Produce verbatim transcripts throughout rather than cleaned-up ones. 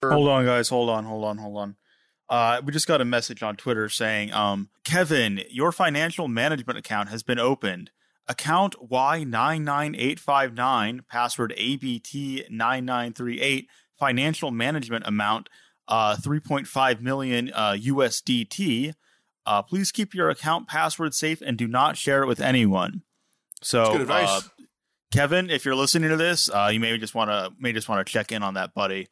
Hold on, guys. Hold on, hold on, hold on. Uh, we just got a message on Twitter saying, um, Kevin, your financial management account has been opened. Account Y nine nine eight five nine, password A B T nine nine three eight, financial management amount, uh, three point five million uh, U S D T. Uh, please keep your account password safe and do not share it with anyone. So, That's good advice. Uh, Kevin, if you're listening to this, uh, you may just want to may just want to check in on that, buddy.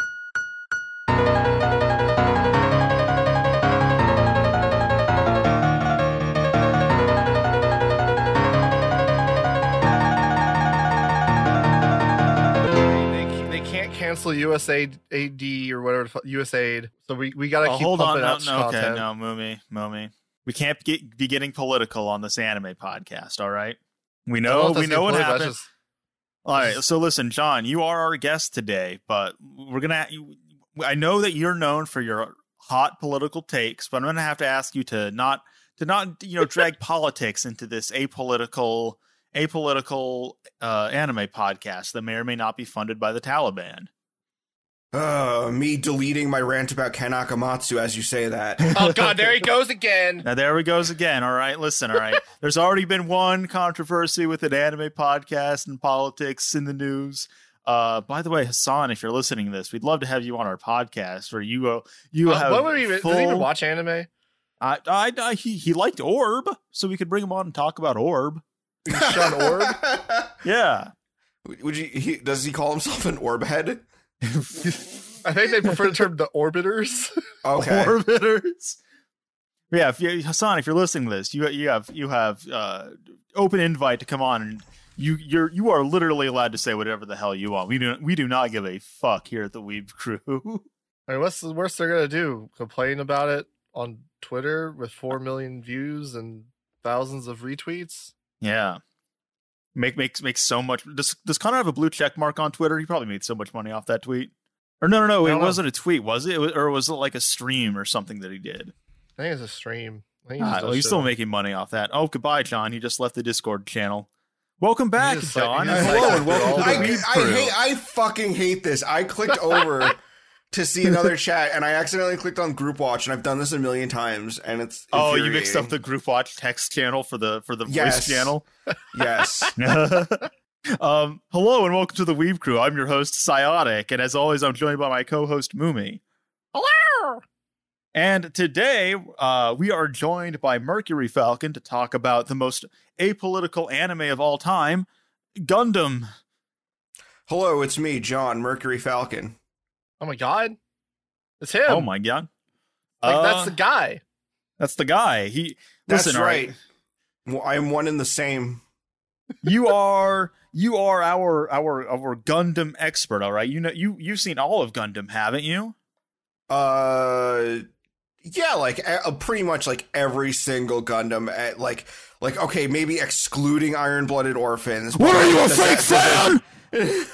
Cancel U S A D or whatever, U S A D. So we, we got to oh, keep hold on. pumping No, out no, okay, content. no, Moomy, Moomy. We can't get, be getting political on this anime podcast, all right? We know, we know what happened. Just, all right, so listen, John, you are our guest today, but we're going to... I know that you're known for your hot political takes, but I'm going to have to ask you to not, to not you know, drag politics into this apolitical... apolitical uh, anime podcast that may or may not be funded by the Taliban. Uh, me deleting my rant about Ken Akamatsu as you say that. Oh, God, there he goes again. Now, there he goes again. All right, listen, all right. There's already been one controversy with an anime podcast and politics in the news. Uh, by the way, Hassan, if you're listening to this, we'd love to have you on our podcast where you uh, you uh, have what would he, full... Does he even watch anime? I, I, I, he, he liked Orb, so we could bring him on and talk about Orb. Sean Orb? Yeah. Would you? He, does he call himself an orb head? I think they prefer the term the orbiters. Okay. Orbiters. Yeah, if you, Hassan, if you're listening to this, you you have you have uh, open invite to come on, and you you're you are literally allowed to say whatever the hell you want. We do we do not give a fuck here at the Weeb Crew. I mean, what's the worst they're gonna do? Complain about it on Twitter with four million views and thousands of retweets? Yeah. Make makes makes so much. Does does Connor have a blue check mark on Twitter? He probably made so much money off that tweet. Or no, no, no. It know. wasn't a tweet, was it? it was, or was it like a stream or something that he did? I think it's a stream. I think he Ah, just well, does he's shit still on- making money off that. Oh, goodbye, John. He just left the Discord channel. Welcome back, just like- John. he just Hello, like- and welcome to the I, Weeb I Crew. hate. I fucking hate this. I clicked over to see another chat, and I accidentally clicked on Group Watch, and I've done this a million times, and it's Oh, you mixed up infuriating. the Group Watch text channel for the for the Yes. voice channel. Yes. um, hello and welcome to the Weeb Crew. I'm your host, Psiotic, and as always, I'm joined by my co-host, Moomy. Hello! And today, uh, we are joined by Mercury Falcon to talk about the most apolitical anime of all time, Gundam. Hello, it's me, John Mercury Falcon. Oh my God. It's him. Oh my god. Like, Uh, that's the guy. That's the guy. He That's listen, all right. Well, I am one and the same. You are you are our our our Gundam expert, all right? You know you you've seen all of Gundam, haven't you? Uh, yeah, like uh, pretty much like every single Gundam. At, like, like okay, maybe excluding Iron Blooded Orphans. What are you, a Does fake that- does fan?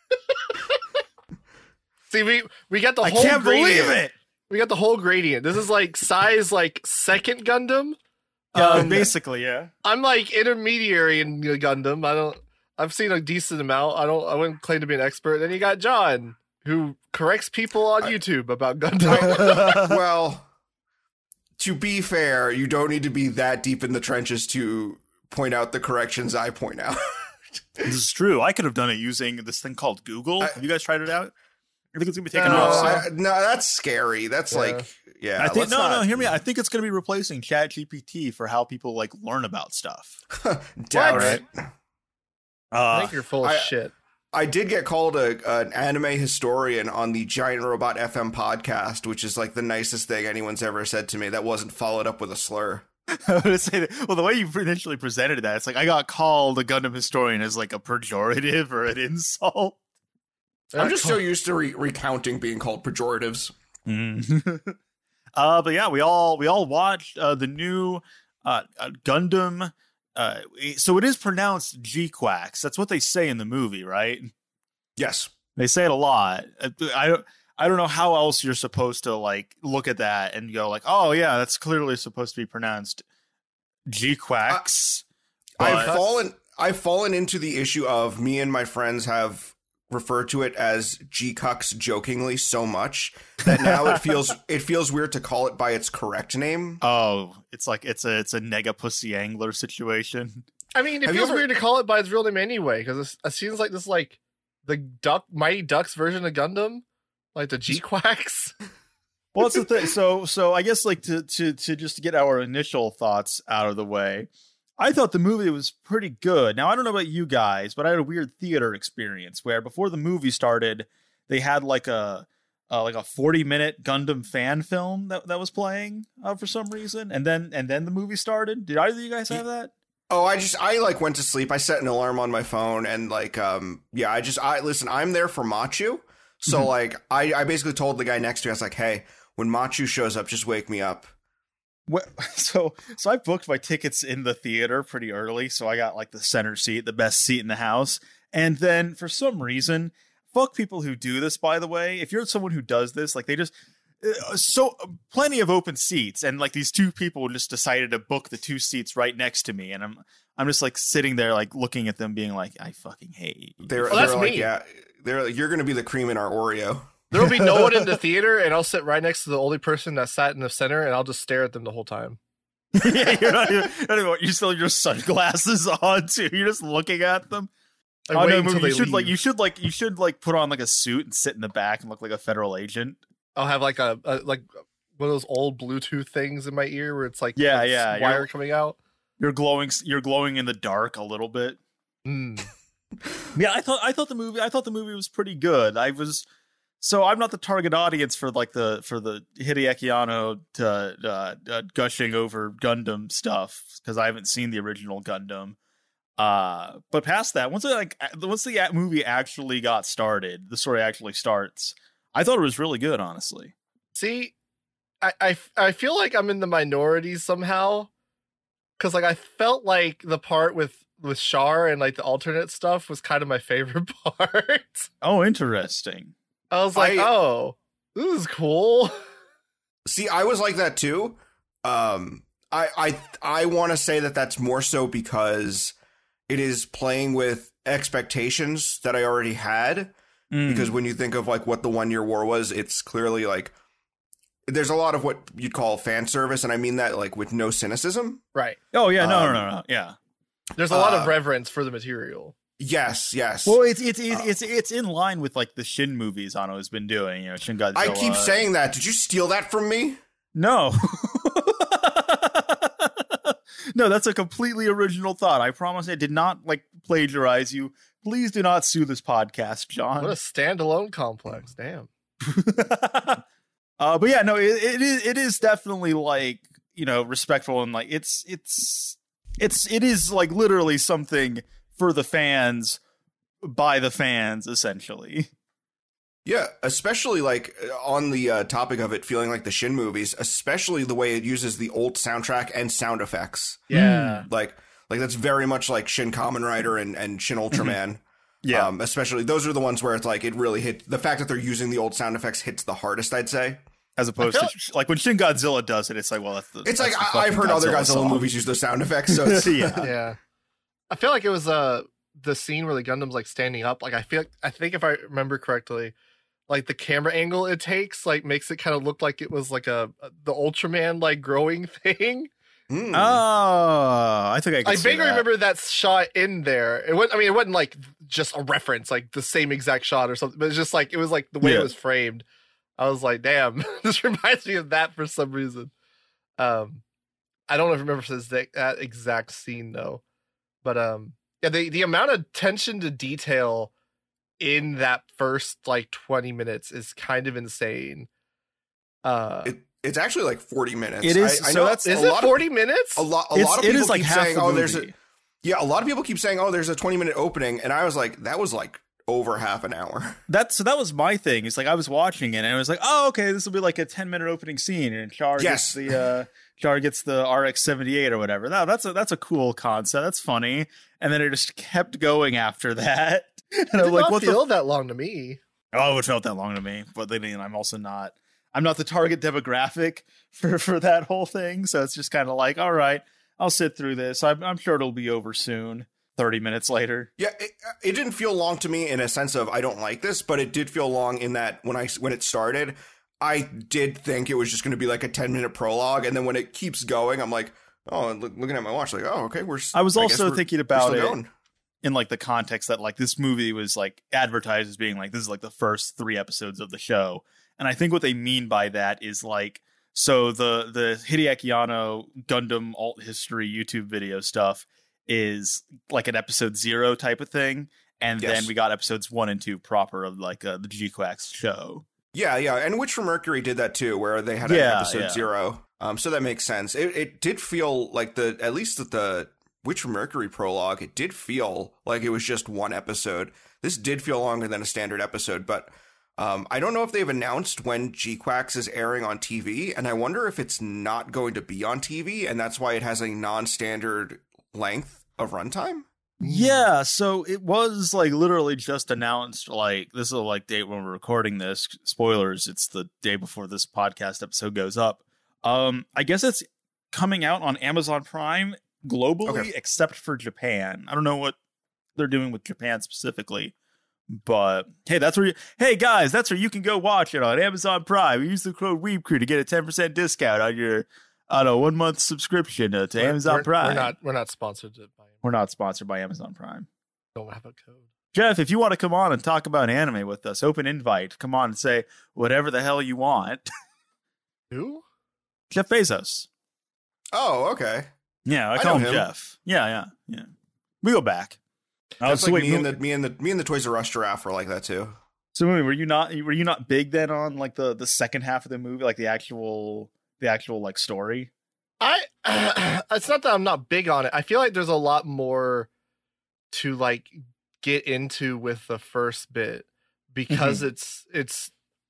See, we, we got the I whole can't gradient. believe it. We got the whole gradient. This is like size like second Gundam. Uh, Um, basically, yeah. I'm like intermediary in Gundam. I don't. I've seen a decent amount. I don't. I wouldn't claim to be an expert. Then you got John, who corrects people on YouTube about Gundam. well, to be fair, you don't need to be that deep in the trenches to point out the corrections I point out. This is true. I could have done it using this thing called Google. I- Have you guys tried it out? I think it's gonna be taken No, no, off. soon. I, no, that's scary. That's Yeah. like, yeah. I think let's no, not- no. Hear me. out. I think it's gonna be replacing ChatGPT for how people like learn about stuff. Doubt What? it. I Uh, think you're full of I- shit. I did get called a an anime historian on the Giant Robot F M podcast, which is like the nicest thing anyone's ever said to me. That wasn't followed up with a slur. I would say that, well, the way you initially presented that, it's like I got called a Gundam historian as like a pejorative or an insult. I'm just so used to re- recounting being called pejoratives. Mm. uh, but yeah, we all we all watched uh, the new uh, uh, Gundam. Uh, so it is pronounced G-Quax. That's what they say in the movie, right? Yes. They say it a lot. Uh, I don't. I don't know how else you're supposed to like look at that and go like, oh yeah, that's clearly supposed to be pronounced G-Quax. I've But- fallen I've fallen into the issue of me and my friends have refer to it as G-Cucks jokingly so much that now it feels it feels weird to call it by its correct name. Oh, it's like it's a it's a nega pussy angler situation. I mean, it Have feels ever... weird to call it by its real name anyway, because it seems like this like the Duck Mighty Ducks version of Gundam, like the G-Quacks. Well, that's the thing. So so I guess like to to to just get our initial thoughts out of the way. I thought the movie was pretty good. Now, I don't know about you guys, but I had a weird theater experience where before the movie started, they had like a uh, like a forty minute Gundam fan film that, that was playing uh, for some reason. And then and then the movie started. Did either of you guys have that? Oh, I just I like went to sleep. I set an alarm on my phone and like um yeah, I just I listen, I'm there for Machu. So mm-hmm. like I, I basically told the guy next to me, I was like, hey, when Machu shows up, just wake me up. What, so so I booked my tickets in the theater pretty early, so I got like the center seat, the best seat in the house. And then for some reason, fuck people who do this, by the way. If you're someone who does this, like they just uh, so plenty of open seats, and like these two people just decided to book the two seats right next to me, and I'm I'm just like sitting there like looking at them being like, I fucking hate you. They're, well, they're that's like, me. Yeah, they're like, you're gonna be the cream in our Oreo. There'll be no one in the theater, and I'll sit right next to the only person that sat in the center, and I'll just stare at them the whole time. Yeah, you're not even, not even, you still have your sunglasses on too. You're just looking at them. I oh, no, you should leave. like you should like you should like put on like a suit and sit in the back and look like a federal agent. I'll have like a, a like one of those old Bluetooth things in my ear where it's like yeah, yeah, wire you're, coming out. You're glowing. You're glowing in the dark a little bit. Mm. Yeah, I thought I thought the movie I thought the movie was pretty good. I was. So I'm not the target audience for like the for the Hideaki Anno to, uh, uh, gushing over Gundam stuff because I haven't seen the original Gundam. Uh, but past that, once it, like once the movie actually got started, the story actually starts. I thought it was really good, honestly. See, I I, I feel like I'm in the minority somehow because like I felt like the part with with Char and like the alternate stuff was kind of my favorite part. Oh, interesting. I was like, I, oh, this is cool. See, I was like that too. Um, I I I want to say that that's more so because it is playing with expectations that I already had. Mm. Because when you think of like what the One Year War was, it's clearly like there's a lot of what you'd call fan service, and I mean that like with no cynicism. Right. Oh yeah, no, um, no, no, no, yeah. There's a lot uh, of reverence for the material. Yes, yes. Well, it's it's it's, uh, it's it's in line with like the Shin movies Anno has been doing. You know, Shin Godzilla. I keep saying that. Did you steal that from me? No. No, that's a completely original thought. I promise I did not like plagiarize you. Please do not sue this podcast, John. What a standalone complex. Damn. uh, but yeah, no, it, it is it is definitely like, you know, respectful and like it's it's it's it is like literally something for the fans, by the fans, essentially. Yeah, especially like on the uh, topic of it feeling like the Shin movies, especially the way it uses the old soundtrack and sound effects. Yeah. Like like that's very much like Shin Kamen Rider and, and Shin Ultraman. Yeah. Um, especially those are the ones where it's like it really hit the fact that they're using the old sound effects hits the hardest, I'd say. As opposed to like, like when Shin Godzilla does it, it's like, well, that's the. It's that's like the I've heard Godzilla other Godzilla song. movies use those sound effects. So it's, yeah. Yeah. I feel like it was uh the scene where the Gundam's like standing up. Like I feel like, I think if I remember correctly, like the camera angle it takes like makes it kind of look like it was like a the Ultraman like growing thing. Mm. Oh, I think I. Can I see vaguely that. remember that shot in there. It wasn't. I mean, it wasn't like just a reference, like the same exact shot or something. But it's just like it was like the way yeah. it was framed. I was like, damn, this reminds me of that for some reason. Um, I don't remember if it's that, that exact scene though, but um, yeah, the the amount of attention to detail in that first like twenty minutes is kind of insane. Uh, it, it's actually like forty minutes. It is. I, I so know that's is a it lot forty of, minutes? A lot. A it's, lot of it people is like keep half saying, the "Oh, movie. there's a." Yeah, a lot of people keep saying, "Oh, there's a twenty minute opening," and I was like, "That was like over half an hour." That's so that was my thing. It's like I was watching it and I was like, "Oh, okay, this will be like a ten minute opening scene," and Char yes. gets the uh, Char gets the R X seventy-eight or whatever. No, that's a that's a cool concept. That's funny. And then it just kept going after that. And it I'm did like, not what feel the... that long to me. Oh, it felt that long to me. But then I'm also not. I'm not the target demographic for, for that whole thing. So it's just kind of like, all right, I'll sit through this. I'm, I'm sure it'll be over soon. thirty minutes later. Yeah, it, it didn't feel long to me in a sense of I don't like this, but it did feel long in that when I when it started, I did think it was just going to be like a ten minute prologue, and then when it keeps going, I'm like, oh, look, looking at my watch, like, oh, okay, we're. I was I also thinking about it going. in like the context that like this movie was like advertised as being like this is like the first three episodes of the show, and I think what they mean by that is like so the the Hideaki Anno Gundam alt history YouTube video stuff is like an episode zero type of thing, and yes. then we got episodes one and two proper of like uh, the G-Quax show. Yeah, yeah, and Witch from Mercury did that too, where they had an yeah, episode yeah. zero. Um, so that makes sense. It it did feel like the at least the, the Witch from Mercury prologue. It did feel like it was just one episode. This did feel longer than a standard episode, but um, I don't know if they've announced when G-Quax is airing on T V, and I wonder if it's not going to be on T V, and that's why it has a non-standard length of runtime. Yeah, so it was like literally just announced like this is the like date when we're recording this. Spoilers, it's the day before this podcast episode goes up. Um, I guess it's coming out on Amazon Prime globally, okay. except for Japan. I don't know what they're doing with Japan specifically, but hey, that's where you, hey guys, that's where you can go watch it on Amazon Prime. Use the code WeebCrew to get a ten percent discount on your on a one month subscription to, to we're, Amazon we're, Prime. We're not we're not sponsored by We're not sponsored by Amazon Prime. Don't have a code. Jeff, if you want to come on and talk about anime with us, open invite. Come on and say whatever the hell you want. Who? Jeff Bezos. Oh, okay. Yeah, I I call him, him Jeff. Yeah, yeah, yeah. We go back. That's uh, so like wait, me and the me and the me and the Toys R Us giraffe were like that too. So were you not were you not big then on like the the second half of the movie, like the actual the actual like story? I uh, it's not that I'm not big on it. I feel like there's a lot more to like get into with the first bit because mm-hmm. it's it's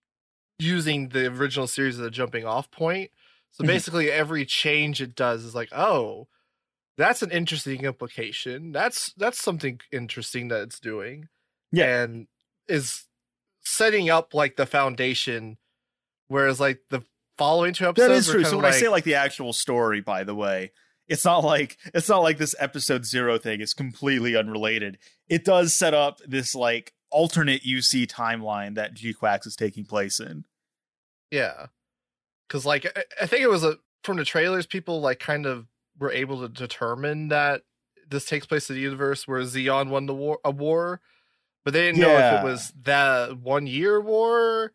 using the original series as a jumping off point. So mm-hmm. basically every change it does is like, oh, that's an interesting implication. That's that's something interesting that it's doing. Yeah. And is setting up like the foundation, whereas like the following two episodes. That is true. So when like, I say like the actual story, by the way, it's not like it's not like this episode zero thing is completely unrelated. It does set up this like alternate U C timeline that G-Quax is taking place in. Yeah, because like I, I think it was a from the trailers, people like kind of were able to determine that this takes place in the universe where Zeon won the war, a war, but they didn't yeah. know if it was that one year war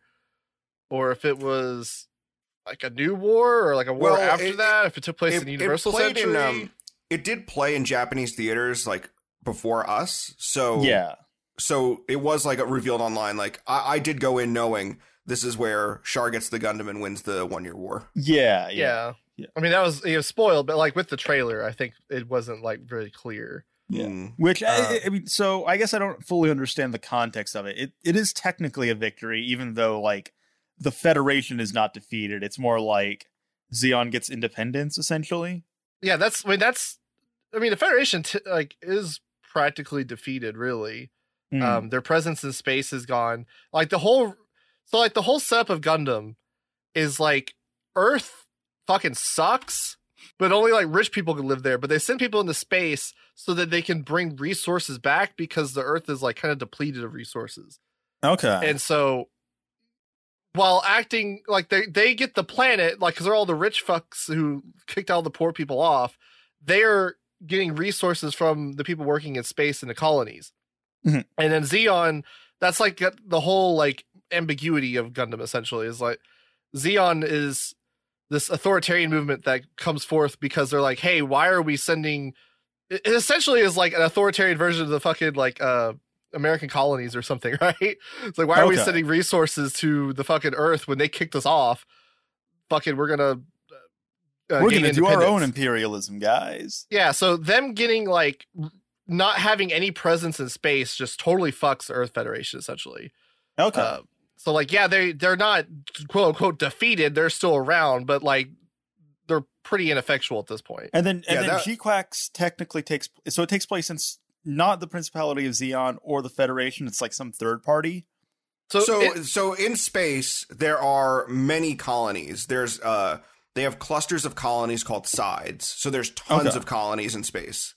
or if it was like a new war or like a war well, after it, that, if it took place it, in the Universal it Century. In, um, it did play in Japanese theaters like before us. So yeah. So it was like revealed online. Like I, I did go in knowing this is where Char gets the Gundam and wins the one year war. Yeah, yeah. Yeah. yeah. I mean, that was, it was spoiled, but like with the trailer, I think it wasn't like very clear. Yeah. Mm. Which, uh, I, I mean, so I guess I don't fully understand the context of it. It It is technically a victory, even though like the Federation is not defeated. It's more like Zeon gets independence, essentially. Yeah, that's, I mean, that's, I mean, the Federation t- like is practically defeated, really. Mm. Um, their presence in space is gone. Like the whole, so like the whole setup of Gundam is like Earth fucking sucks, but only like rich people can live there. But they send people into space so that they can bring resources back because the Earth is like kind of depleted of resources. Okay. And so while acting like they, they get the planet, like, because they're all the rich fucks who kicked all the poor people off, they're getting resources from the people working in space in the colonies. Mm-hmm. And then Zeon, that's like the whole like ambiguity of Gundam essentially is like Zeon is this authoritarian movement that comes forth because they're like, hey, why are we sending, it essentially is like an authoritarian version of the fucking like uh American colonies or something, right? It's like, why are okay. we sending resources to the fucking Earth when they kicked us off? Fucking, we're gonna uh, we're gonna do our own imperialism, guys. Yeah, so them getting like not having any presence in space just totally fucks the Earth Federation essentially. Okay. Uh, so like, yeah, they they're not quote unquote defeated. They're still around, but like they're pretty ineffectual at this point. And then and yeah, then that... G-Quax technically takes so it takes place in not the Principality of Zeon or the Federation. It's like some third party. So so, it... so in space there are many colonies. There's uh they have clusters of colonies called sides. So there's tons okay. of colonies in space.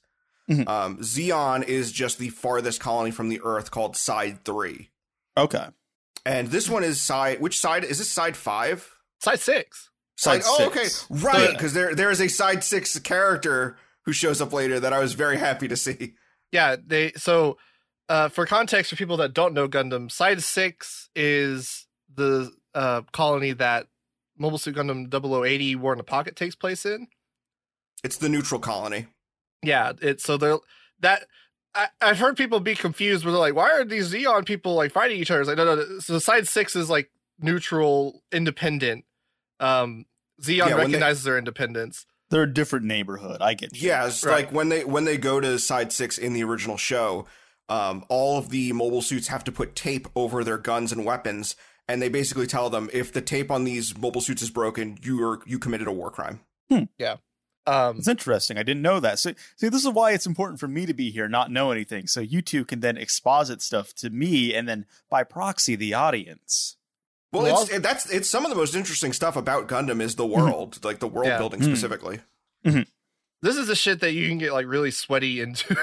Mm-hmm. Um, Zeon is just the farthest colony from the Earth, called Side three. Okay. And this one is side. Which side is this? Side five? Side six. Side. side oh, six. Okay. Right. Because so, there there is a Side six character who shows up later that I was very happy to see. Yeah. They so uh, for context for people that don't know Gundam, Side six is the uh, colony that Mobile Suit Gundam double oh eighty War in the Pocket takes place in. It's the neutral colony. Yeah. It's so they're that. I, I've heard people be confused where they're like, why are these Zeon people like fighting each other? It's like, no, no. So Side six is like neutral, independent. Um, Zeon yeah, recognizes they, their independence. They're a different neighborhood. I get you. Yeah, it's right. like when they when they go to Side six in the original show, um, all of the mobile suits have to put tape over their guns and weapons, and they basically tell them if the tape on these mobile suits is broken, you are you committed a war crime. Hmm. Yeah. Um, it's interesting. I didn't know that. So, see, this is why it's important for me to be here, not know anything. So you two can then exposit stuff to me, and then by proxy, the audience. Well, well it's it, that's it's some of the most interesting stuff about Gundam is the world, mm-hmm. like the world yeah. building mm-hmm. specifically. Mm-hmm. This is the shit that you can get like really sweaty into.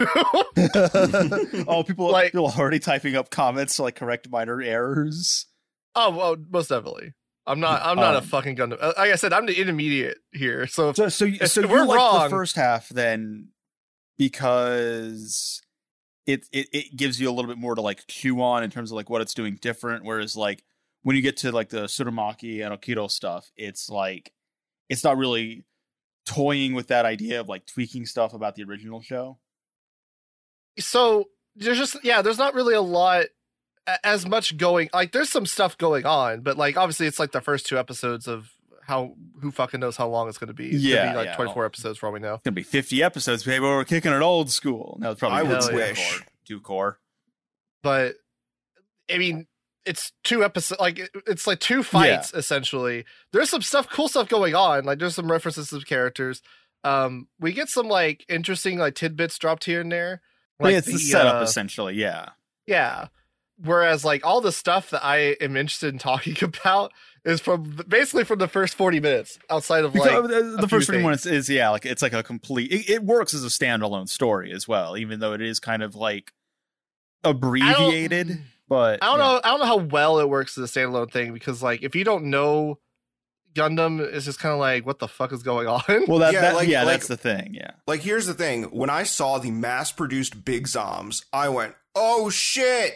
Oh, people like people already typing up comments to like correct minor errors. Oh, well, most definitely. I'm not. I'm not um, a fucking Gundam. Like I said, I'm the intermediate here. So, if, so, so, if, so if we're like wrong, the first half then because it, it it gives you a little bit more to like chew on in terms of like what it's doing different. Whereas like when you get to like the Tsurumaki and Okido stuff, it's like it's not really toying with that idea of like tweaking stuff about the original show. So there's just yeah, there's not really a lot. As much going like there's some stuff going on, but like obviously it's like the first two episodes of how who fucking knows how long it's going to be. It's yeah, gonna be like yeah, twenty-four well, episodes for all we know. It's gonna be fifty episodes, baby. We're kicking it old school. No, it's probably I would wish core, two core, but I mean it's two episodes. Like it's like two fights yeah. essentially. There's some stuff, cool stuff going on. Like there's some references to characters. Um, we get some like interesting like tidbits dropped here and there. Like yeah, it's the, the setup uh, essentially. Yeah, yeah. Whereas, like, all the stuff that I am interested in talking about is from basically from the first forty minutes outside of, like, because the first forty minutes is, yeah, like, it's like a complete, it, it works as a standalone story as well, even though it is kind of, like, abbreviated, I but. I don't yeah. know, I don't know how well it works as a standalone thing, because, like, if you don't know Gundam, it's just kind of like, what the fuck is going on? Well, that, yeah, that, like, yeah like, that's the thing, yeah. Like, here's the thing. When I saw the mass-produced Big Zoms, I went, oh, shit!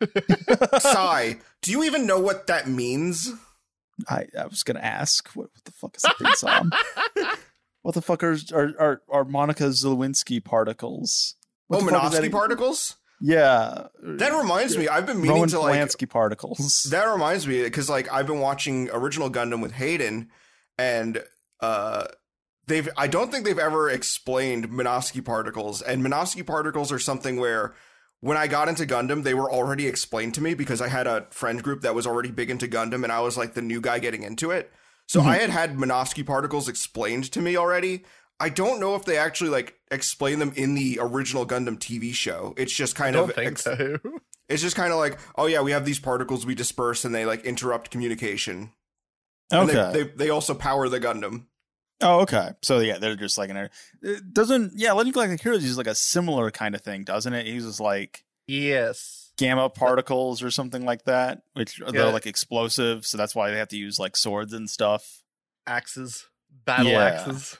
Sai, do you even know what that means? I, I was gonna ask what, what the fuck is a big Zom? What the fuck are are are, are Monica Lewinsky particles? What oh, Minovsky particles? Yeah, that reminds me. I've been meaning Roman to like Polanski particles. That reminds me because like I've been watching original Gundam with Hayden, and uh, they've I don't think they've ever explained Minovsky particles, and Minovsky particles are something where. When I got into Gundam, they were already explained to me because I had a friend group that was already big into Gundam and I was like the new guy getting into it. So mm-hmm. I had had Minovsky particles explained to me already. I don't know if they actually like explain them in the original Gundam T V show. It's just kind I don't of think ex- so. It's just kind of like, oh yeah, we have these particles we disperse and they like interrupt communication. Okay. And they, they they also power the Gundam. Oh, okay. So yeah, they're just like an. It doesn't yeah, Legend of Galactic Heroes uses like a similar kind of thing, doesn't it? It uses like yes, gamma particles or something like that, which yeah. they're like explosive, so that's why they have to use like swords and stuff, axes, battle yeah. axes.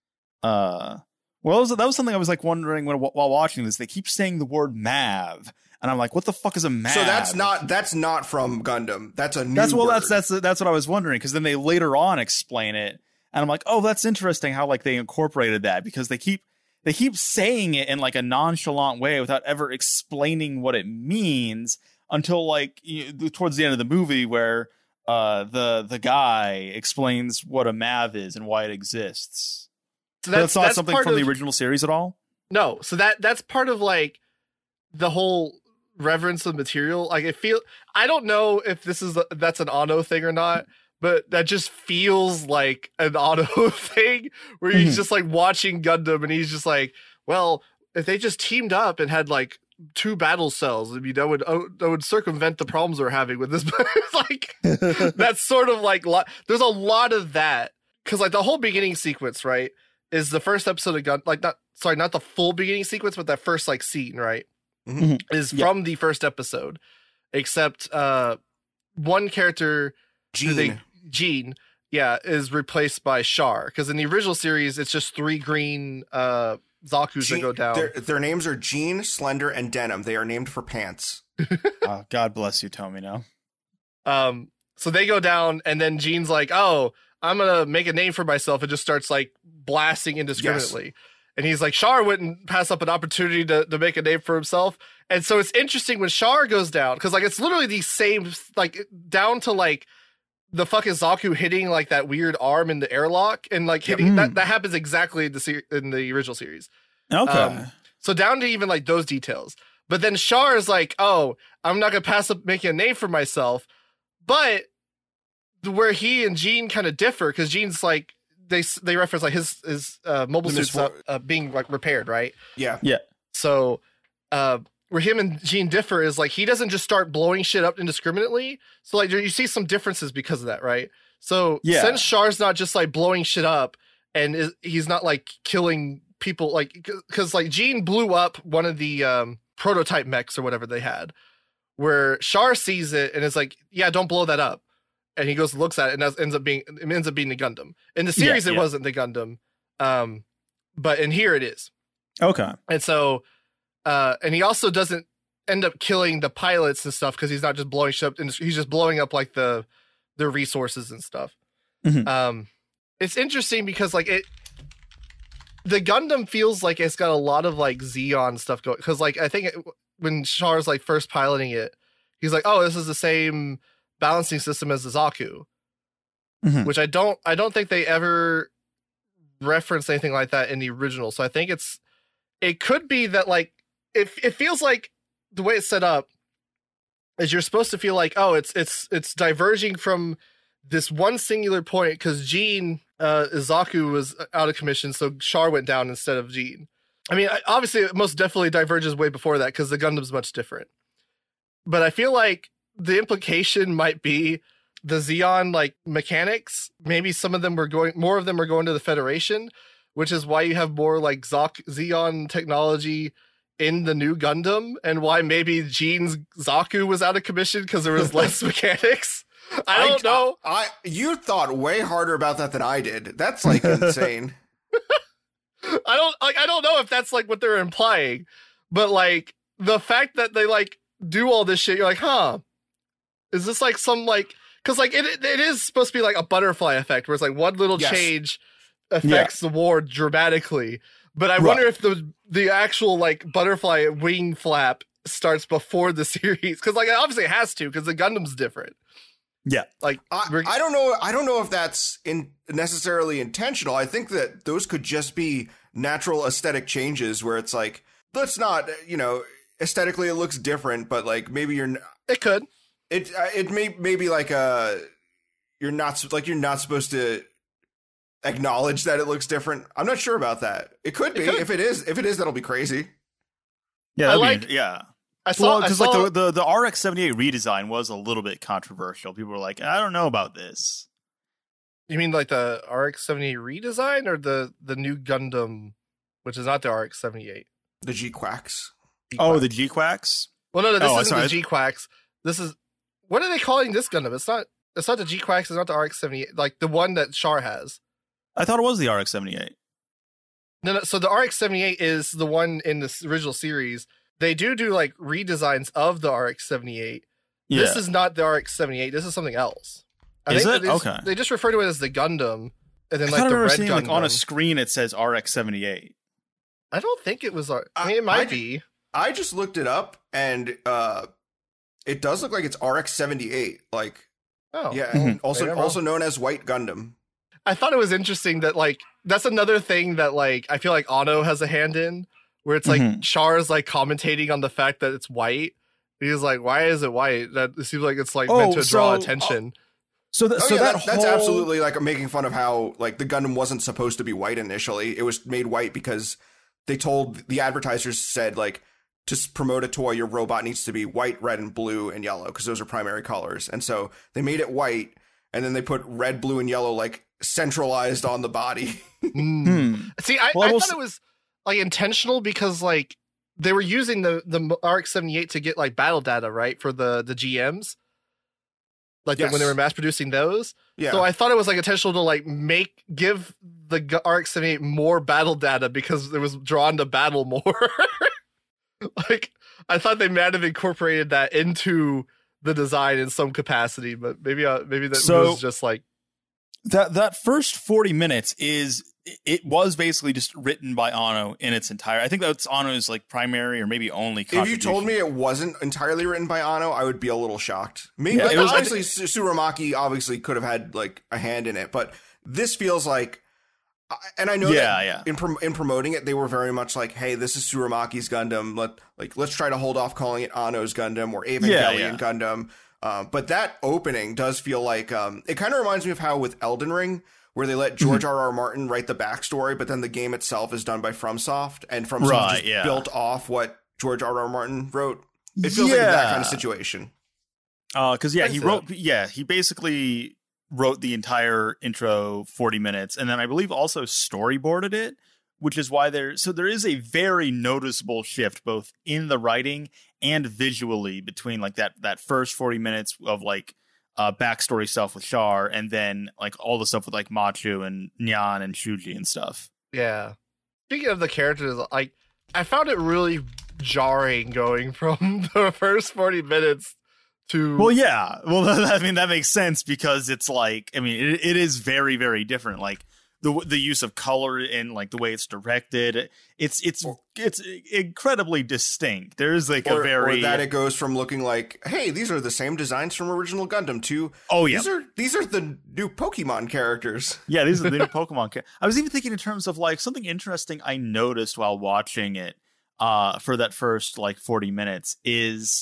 Uh, well, that was, that was something I was like wondering when, while watching this. They keep saying the word Mav, and I'm like, what the fuck is a Mav? So that's not that's not from Gundam. That's a new that's well, word. that's that's that's what I was wondering because then they later on explain it. And I'm like, oh, that's interesting how like they incorporated that because they keep they keep saying it in like a nonchalant way without ever explaining what it means until like you know, towards the end of the movie where uh, the the guy explains what a Mav is and why it exists. So that's, so that's not that's something from of, the original series at all? No. So that that's part of like the whole reverence of material. Like I feel I don't know if this is a, that's an Anno thing or not. But that just feels like an Anno thing where he's mm-hmm. just like watching Gundam and he's just like, well, if they just teamed up and had like two battle cells, I mean, that would oh, that would circumvent the problems we're having with this. It's like that's sort of like lo- there's a lot of that because like the whole beginning sequence, right, is the first episode of Gun like not sorry, not the full beginning sequence, but that first like scene, right? Mm-hmm. Is Yeah. from the first episode. Except uh one character Gene. They, Gene, yeah, is replaced by Char. Because in the original series, it's just three green uh Zaku's Gene, that go down. Their, their names are Gene, Slender, and Denim. They are named for pants. Oh, God bless you, Tomino. Um, so they go down, and then Gene's like, "Oh, I'm gonna make a name for myself," and just starts like blasting indiscriminately. Yes. And he's like, Char wouldn't pass up an opportunity to, to make a name for himself. And so it's interesting when Char goes down, because like it's literally the same, like down to like the fucking Zaku hitting like that weird arm in the airlock, and like hitting mm. that that happens exactly in the ser- in the original series. Okay. Um, so down to even like those details. But then Char is like, "Oh, I'm not gonna pass up making a name for myself." But where he and Gene kind of differ, because Gene's like they they reference like his his uh, mobile suits uh, uh, being like repaired, right? Yeah, yeah. So uh, where him and Gene differ is like he doesn't just start blowing shit up indiscriminately. So like you see some differences because of that, right? So yeah. since Char's not just like blowing shit up, and is, he's not like killing people, like because like Gene blew up one of the um, prototype mechs or whatever they had, where Char sees it and is like, "Yeah, don't blow that up." And he goes and looks at it, and that ends up being it ends up being the Gundam. In the series, yeah, it yeah. wasn't the Gundam, um, but in here it is. Okay. And so, uh, and he also doesn't end up killing the pilots and stuff because he's not just blowing shit up, and he's just blowing up like the the resources and stuff. Mm-hmm. Um, it's interesting because like it, the Gundam feels like it's got a lot of like Xeon stuff going. Because like I think it, when Char's like first piloting it, he's like, "Oh, this is the same balancing system as the Zaku," mm-hmm. which I don't I don't think they ever reference anything like that in the original. So I think it's it could be that like it it feels like the way it's set up is you're supposed to feel like, oh, it's it's it's diverging from this one singular point because Gene uh Zaku was out of commission, so Char went down instead of Gene. I mean, obviously it most definitely diverges way before that because the Gundam's much different. But I feel like the implication might be the Xeon like mechanics. Maybe some of them were going, more of them are going to the Federation, which is why you have more like Zok, Xeon technology in the new Gundam, and why maybe Gene's Zaku was out of commission because there was less mechanics. I don't I, know. I, I you thought way harder about that than I did. That's like insane. I don't like. I don't know if that's like what they're implying, but like the fact that they like do all this shit, you're like, huh. Is this like some like because like it it is supposed to be like a butterfly effect where it's like one little yes. change affects yeah. the war dramatically, but I right. wonder if the the actual like butterfly wing flap starts before the series because like obviously it has to because the Gundam's different. Yeah, like I, I don't know I don't know if that's in necessarily intentional. I think that those could just be natural aesthetic changes where it's like let's not you know aesthetically it looks different, but like maybe you're it could. It it may maybe like a you're not like you're not supposed to acknowledge that it looks different. I'm not sure about that. It could be. It could. If it is, if it is, that'll be crazy. Yeah, I like. Be, yeah, I saw because well, like the, the the R X seventy-eight redesign was a little bit controversial. People were like, I don't know about this. You mean like the R X seventy-eight redesign or the the new Gundam, which is not the R X seventy-eight? The G-Quacks. Oh, the G-Quacks. Well, no, no, this oh, isn't the G-Quacks. This is. What are they calling this Gundam? It's not. It's not the G-Quacks. It's not the R X seventy-eight. Like the one that Char has. I thought it was the R X seventy-eight. No, no. So the R X seventy-eight is the one in the original series. They do do like redesigns of the R X seventy-eight. Yeah. This is not the R X seventy-eight. This is something else. I is think it? They just, okay. They just refer to it as the Gundam, and then I like the red seeing, Gundam. Like on a screen, it says R X seventy-eight. I don't think it was. R- I mean, it might I, be. I just looked it up, and uh, it does look like it's R X seventy-eight. Like, oh yeah, mm-hmm. also also known as White Gundam. I thought it was interesting that like that's another thing that like I feel like Anno has a hand in, where it's like mm-hmm. Char's like commentating on the fact that it's white. He's like, why is it white? That it seems like it's like oh, meant to so, draw attention. Oh, so, th- oh, so yeah, that, that whole... that's absolutely like making fun of how like the Gundam wasn't supposed to be white initially. It was made white because they told the advertisers said like to promote a toy, your robot needs to be white, red, and blue and yellow because those are primary colors. And so they made it white, and then they put red, blue, and yellow like centralized on the body. mm. See, I, well, I, I thought it was like intentional because like they were using the the R X seventy-eight to get like battle data, right, for the the G Ms. Like yes. the, when they were mass producing those. Yeah. So I thought it was like intentional to like make give the R X seventy-eight more battle data because it was drawn to battle more. Like I thought they might have incorporated that into the design in some capacity, but maybe uh, maybe that so was just like that that first forty minutes is it was basically just written by Anno in its entire. I think that's Anno's like primary or maybe only. If you told me it wasn't entirely written by Anno, I would be a little shocked. Maybe yeah, like, it was, obviously Tsurumaki obviously could have had like a hand in it, but this feels like. And I know yeah, that yeah. in prom- in promoting it, they were very much like, "Hey, this is Tsurumaki's Gundam. Let like let's try to hold off calling it Anno's Gundam or Evangelion yeah, yeah. Gundam." Uh, but that opening does feel like um, it kind of reminds me of how with Elden Ring, where they let George R. R. Martin write the backstory, but then the game itself is done by FromSoft, and FromSoft right, just yeah. built off what George R. R. Martin wrote. It feels yeah. like that kind of situation. Uh, because yeah, he wrote. Yeah, he basically. wrote the entire intro forty minutes and then I believe also storyboarded it, which is why there so there is a very noticeable shift both in the writing and visually between like that that first forty minutes of like uh backstory stuff with Char and then like all the stuff with like Machu and Nyan and Shuji and stuff. Yeah. Speaking of the characters, like I found it really jarring going from the first forty minutes to well yeah well I mean that makes sense because it's like I mean it, it is very very different like the the use of color and like the way it's directed it's it's it's incredibly distinct. There's like or, a very or that it goes from looking like hey these are the same designs from original Gundam to oh yeah these are these are the new Pokemon characters. Yeah, these are the new Pokemon characters. I was even thinking in terms of like something interesting I noticed while watching it uh for that first like forty minutes is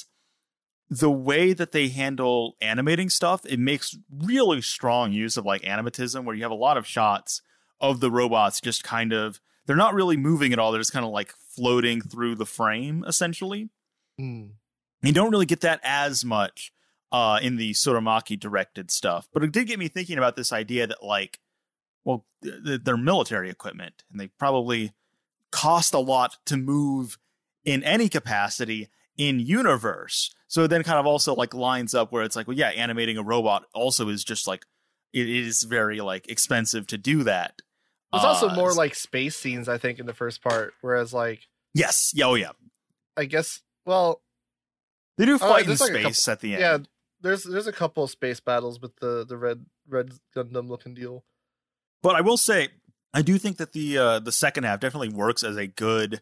the way that they handle animating stuff. It makes really strong use of like animatism where you have a lot of shots of the robots just kind of, they're not really moving at all. They're just kind of like floating through the frame essentially. Mm. You don't really get that as much uh, in the Tsurumaki directed stuff, but it did get me thinking about this idea that like, well, th- they're military equipment and they probably cost a lot to move in any capacity in universe. So it then kind of also like lines up where it's like, well, yeah, animating a robot also is just like, it is very like expensive to do that. It's uh, also more like space scenes, I think, in the first part. Whereas like, yes. Yeah, oh yeah. I guess, well, they do fight uh, in space like couple, at the end. Yeah. There's, there's a couple of space battles with the, the red, red Gundam looking deal. But I will say, I do think that the, uh, the second half definitely works as a good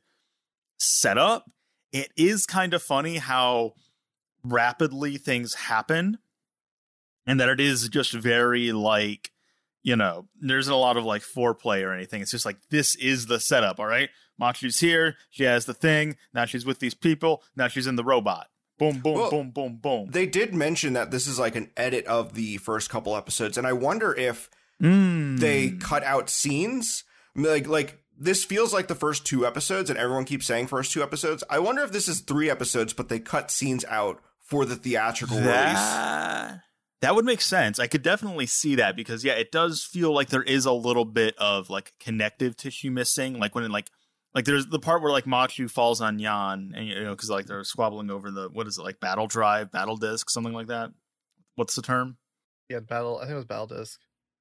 setup. It is kind of funny how rapidly things happen and that it is just very like, you know, there's a lot of like foreplay or anything. It's just like, this is the setup. All right. Machu's here. She has the thing. Now she's with these people. Now she's in the robot. Boom, boom, well, boom, boom, boom. They did mention that this is like an edit of the first couple episodes. And I wonder if mm. they cut out scenes like, like, this feels like the first two episodes, and everyone keeps saying first two episodes. I wonder if this is three episodes, but they cut scenes out for the theatrical that, release. That would make sense. I could definitely see that because, yeah, it does feel like there is a little bit of like connective tissue missing. Like when, it, like, like there's the part where like Machu falls on Nyan, and you know, because like they're squabbling over the what is it like battle drive, battle disc, something like that. What's the term? Yeah, battle. I think it was battle disc.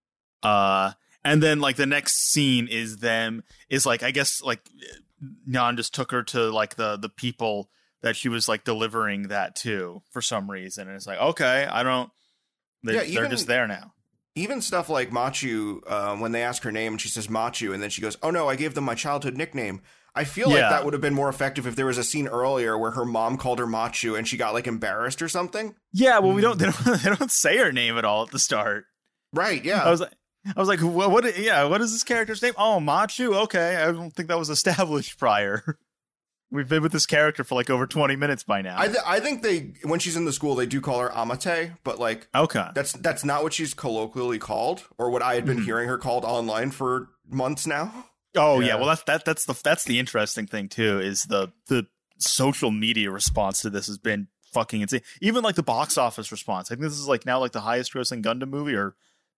Uh. And then, like, the next scene is them, is, like, I guess, like, Nyan just took her to, like, the the people that she was, like, delivering that to for some reason. And it's like, okay, I don't, they, yeah, even, they're just there now. Even stuff like Machu, uh, when they ask her name and she says Machu, and then she goes, oh, no, I gave them my childhood nickname. I feel yeah. like that would have been more effective if there was a scene earlier where her mom called her Machu and she got, like, embarrassed or something. Yeah, well, we don't, they don't, they don't say her name at all at the start. Right, yeah. I was like, I was like, what, what? Yeah, what is this character's name? Oh, Machu. Okay, I don't think that was established prior. We've been with this character for like over twenty minutes by now. I, th- I think they, when she's in the school, they do call her Amate, but like, okay, that's that's not what she's colloquially called, or what I had been mm-hmm. hearing her called online for months now. Oh yeah, yeah well that's that that's the that's the interesting thing too is the the social media response to this has been fucking insane. Even like the box office response. I think this is like now like the highest grossing Gundam movie or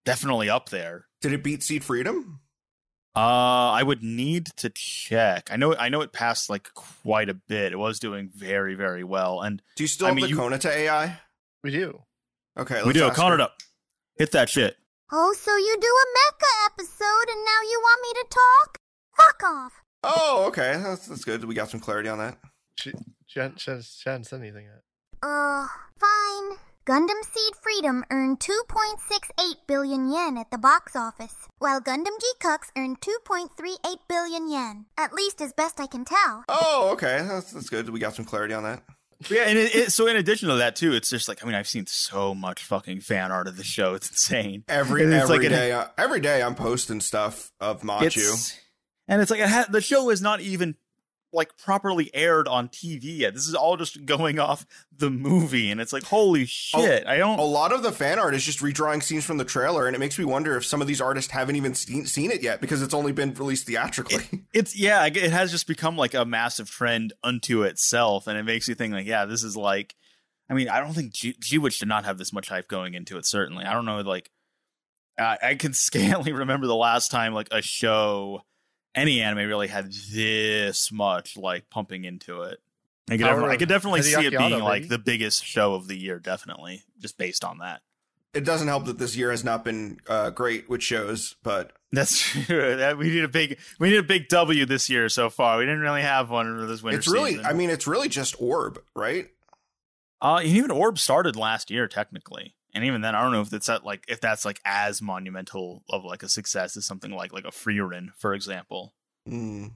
definitely up there. Did it beat Seed Freedom? Uh, I would need to check. I know, I know it passed like quite a bit. It was doing very, very well. And do you still I have mean, the you, Konata A I? We do. Okay, let's we do. Count it up. Hit that shit. Oh, so you do a mecha episode, and now you want me to talk? Fuck off. Oh, okay. That's that's good. We got some clarity on that. She she hadn't, she hadn't said anything yet. Uh, fine. Gundam Seed Freedom earned two point six eight billion yen at the box office, while Gundam G-Cux earned two point three eight billion yen. At least as best I can tell. Oh, okay. That's, that's good. We got some clarity on that. Yeah, and it, it, so in addition to that, too, it's just like, I mean, I've seen so much fucking fan art of the show. It's insane. Every, every, like day, it, every day I'm posting stuff of Machu. And it's like, it ha- the show is not even like properly aired on T V yet. This is all just going off the movie, and it's like, holy shit. A, I don't. A lot of the fan art is just redrawing scenes from the trailer, and it makes me wonder if some of these artists haven't even seen, seen it yet because it's only been released theatrically. It, it's yeah, it has just become like a massive trend unto itself, and it makes you think like, yeah, this is like. I mean, I don't think G- G-Witch did not have this much hype going into it. Certainly, I don't know. Like, I, I can scantily remember the last time like a show. Any anime really had this much like pumping into it. I could, ever, I could definitely see it being like maybe? the biggest show of the year, definitely, just based on that. It doesn't help that this year has not been uh, great with shows, but that's true. We need a big, we need a big W this year so far. We didn't really have one for this winter it's really, season. I mean, it's really just Orb, right? Uh, and even Orb started last year, technically. And even then, I don't know if it's at like if that's like as monumental of like a success as something like like a Frieren, for example. Mm.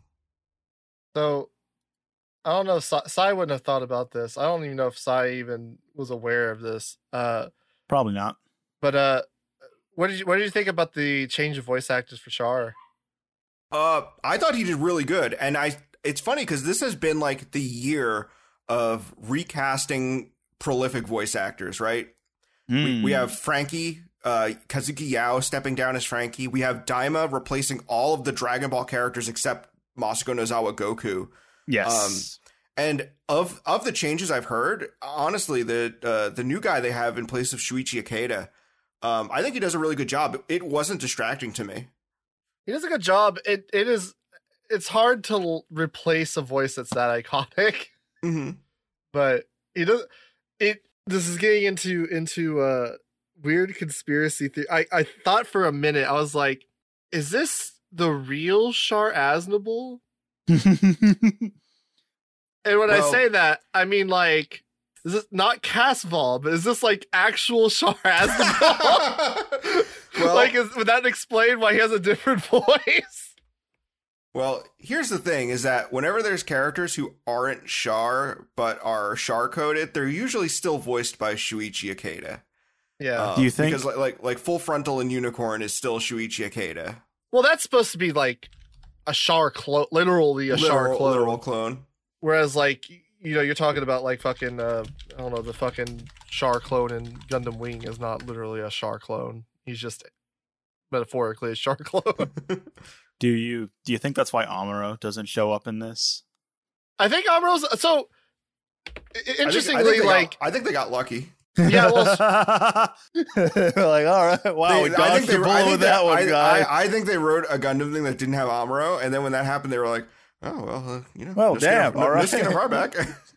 So I don't know. If Sai, Sai wouldn't have thought about this. I don't even know if Sai even was aware of this. Uh, Probably not. But uh, what did you what did you think about the change of voice actors for Char? Uh, I thought he did really good, and I. It's funny because this has been like the year of recasting prolific voice actors, right? Mm. We, we have Frankie, uh, Kazuki Yao stepping down as Frankie. We have Daima replacing all of the Dragon Ball characters except Masako Nozawa Goku. Yes. Um, and of of the changes I've heard, honestly, the uh, the new guy they have in place of Shuichi Ikeda, um, I think he does a really good job. It wasn't distracting to me. He does a good job. It it is. It's hard to l- replace a voice that's that iconic. Mm-hmm. But he does it. This is getting into into uh, weird conspiracy theory. I, I thought for a minute, I was like, is this the real Char Aznable? And when well, I say that, I mean like, is this not Casval, but is this like actual Char Aznable? Well, like, is, would that explain why he has a different voice? Well, here's the thing, is that whenever there's characters who aren't Char, but are Char-coded, they're usually still voiced by Shuichi Ikeda. Yeah. Um, Do you think? Because like, like like Full Frontal and Unicorn is still Shuichi Ikeda. Well, that's supposed to be like a Char clone, literally a literal, Char clone. Literal clone. Whereas, like, you know, you're talking about like fucking, uh, I don't know, the fucking Char clone in Gundam Wing is not literally a Char clone. He's just metaphorically a Char clone. Do you do you think that's why Amuro doesn't show up in this? I think Amuro's so interestingly, I think, I think like got, I think they got lucky. Yeah, well, like all right, wow, they, we dodged the bullet with that one, I, guy. I, I think they wrote a Gundam thing that didn't have Amuro, and then when that happened, they were like, "Oh well, uh, you know, well, no damn, skin, all no, right, no skin of our back."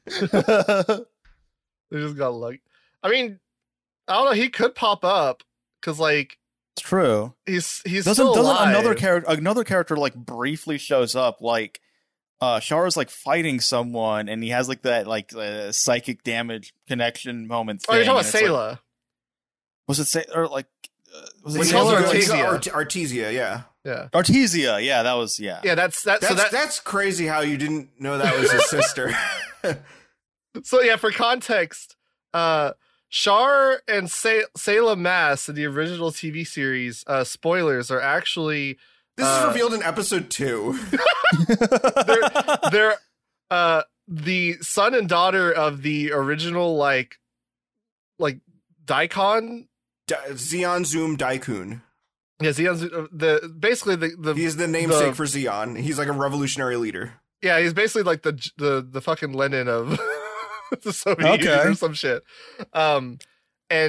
They just got lucky. I mean, I don't know. He could pop up because, like. It's true. He's he's doesn't still doesn't alive. another character another character like briefly shows up, like uh Char is like fighting someone and he has like that like uh, psychic damage connection moment thing. Oh, you're talking about Sayla. Like, was it say or like uh, was it When Sayla? Artesia. Art- Artesia, yeah. Yeah. Artesia, yeah, that was yeah. Yeah, that's that that's, so that, that's crazy how you didn't know that was his sister. So yeah, for context, uh Char and Say- Sayla Mass in the original T V series, uh, spoilers, are actually... This uh, is revealed in episode two. they're they're uh, the son and daughter of the original, like, like Daikon? Da- Zeon Zoom Daikun. Yeah, Zeon, the, basically the... the He's the namesake the, for Zeon. He's like a revolutionary leader. Yeah, he's basically like the the, the fucking Lenin of... the Soviet okay. Union or some shit. Um, and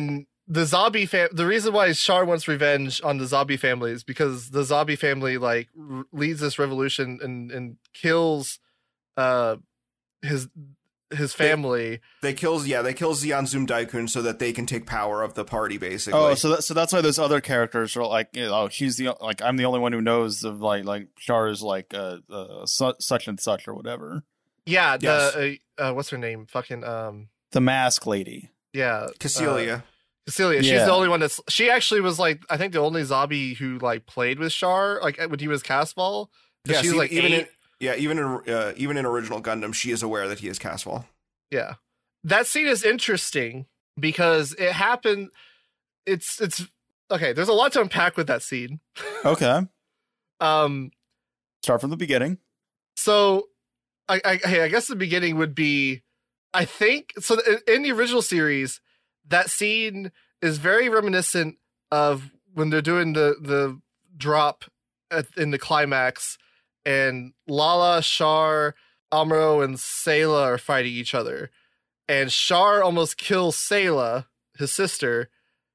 the zombie fam- the reason why Char wants revenge on the zombie family is because the zombie family like r- leads this revolution and and kills uh his his family. They, they kills yeah they kill Zeon Zoom Daikun so that they can take power of the party basically. Oh, so that, so that's why those other characters are like, you know, oh, she's the like I'm the only one who knows of like like Char is like uh, uh su- such and such or whatever. Yeah, the Yes. uh, uh, what's her name? Fucking um The mask lady. yeah, Cassilia. Uh, Cassilia. She's Yeah. the only one that's. She actually was like I think the only zombie who like played with Char like when he was Casval. Yeah, she was see, like even eight. in yeah even in uh, even in original Gundam, she is aware that he is Casval. Yeah. That scene is interesting because it happened. It's, it's okay. There's a lot to unpack with that scene. Okay. Um, Start from the beginning. so I, I, hey, I guess the beginning would be, I think, so in, in the original series, that scene is very reminiscent of when they're doing the, the drop at, in the climax and Lala, Char, Amuro, and Sayla are fighting each other. And Char almost kills Sayla, his sister,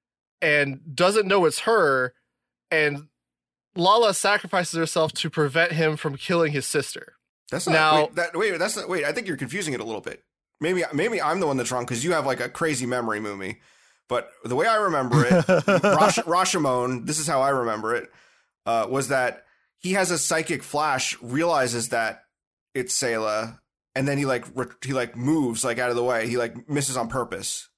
and doesn't know it's her. And Lala sacrifices herself to prevent him from killing his sister. That's not Now- wait, that, wait that's not wait. I think you're confusing it a little bit. Maybe maybe I'm the one that's wrong because you have like a crazy memory, Moomy. But the way I remember it, Rash- Rashomon, this is how I remember it, uh, was that he has a psychic flash, realizes that it's Sayla, and then he like re- he like moves like out of the way. He like misses on purpose.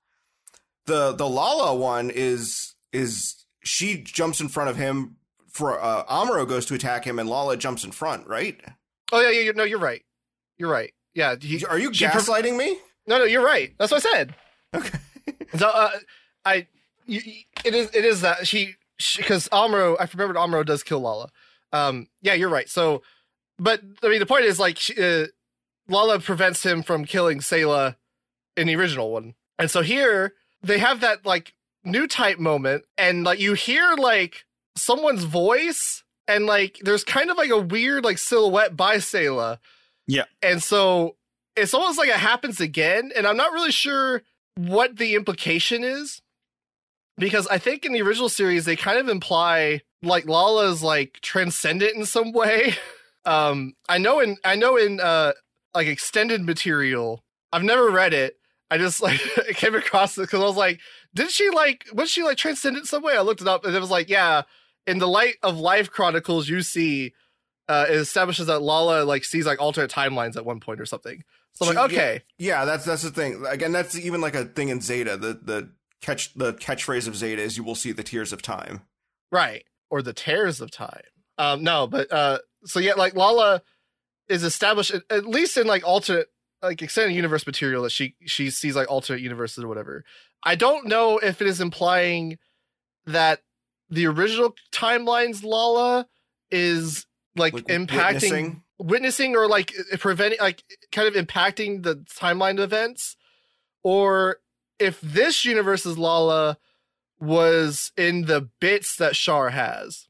The the Lala one is is she jumps in front of him for uh, Amuro goes to attack him, and Lala jumps in front, right? Oh yeah, yeah, you no, you're right. You're right. Yeah. He, Are you she prov- gaslighting me? no, no, you're right. That's what I said. Okay. So, uh, I, you, it is, it is that she, because Amuro, I remembered Amuro does kill Lala. Um, yeah, you're right. So, but I mean, the point is like, she, uh, Lala prevents him from killing Sayla in the original one, and so here they have that like new type moment, and like you hear like someone's voice, and like there's kind of like a weird like silhouette by Sayla. Yeah. And so it's almost like it happens again, and I'm not really sure what the implication is, because I think in the original series they kind of imply like Lala's like transcendent in some way. um, I know in I know in uh like extended material, I've never read it. I just like came across it because I was like, did she like was she like transcendent some way? I looked it up and it was like, yeah, in the Light of Life Chronicles, you see. Uh, it establishes that Lala like sees like alternate timelines at one point or something. So I'm like, okay, yeah, yeah, that's that's the thing. Again, that's even like a thing in Zeta. The the catch the catchphrase of Zeta is "You will see the tears of time." right, or the tears of time. Um, no, but uh, so yeah, like Lala is established at, at least in like alternate, like extended universe material that she she sees like alternate universes or whatever. I don't know if it is implying that the original timeline's Lala is like, Like impacting. witnessing? witnessing or like preventing, like kind of impacting the timeline events, or if this universe's Lala was in the bits that Char has.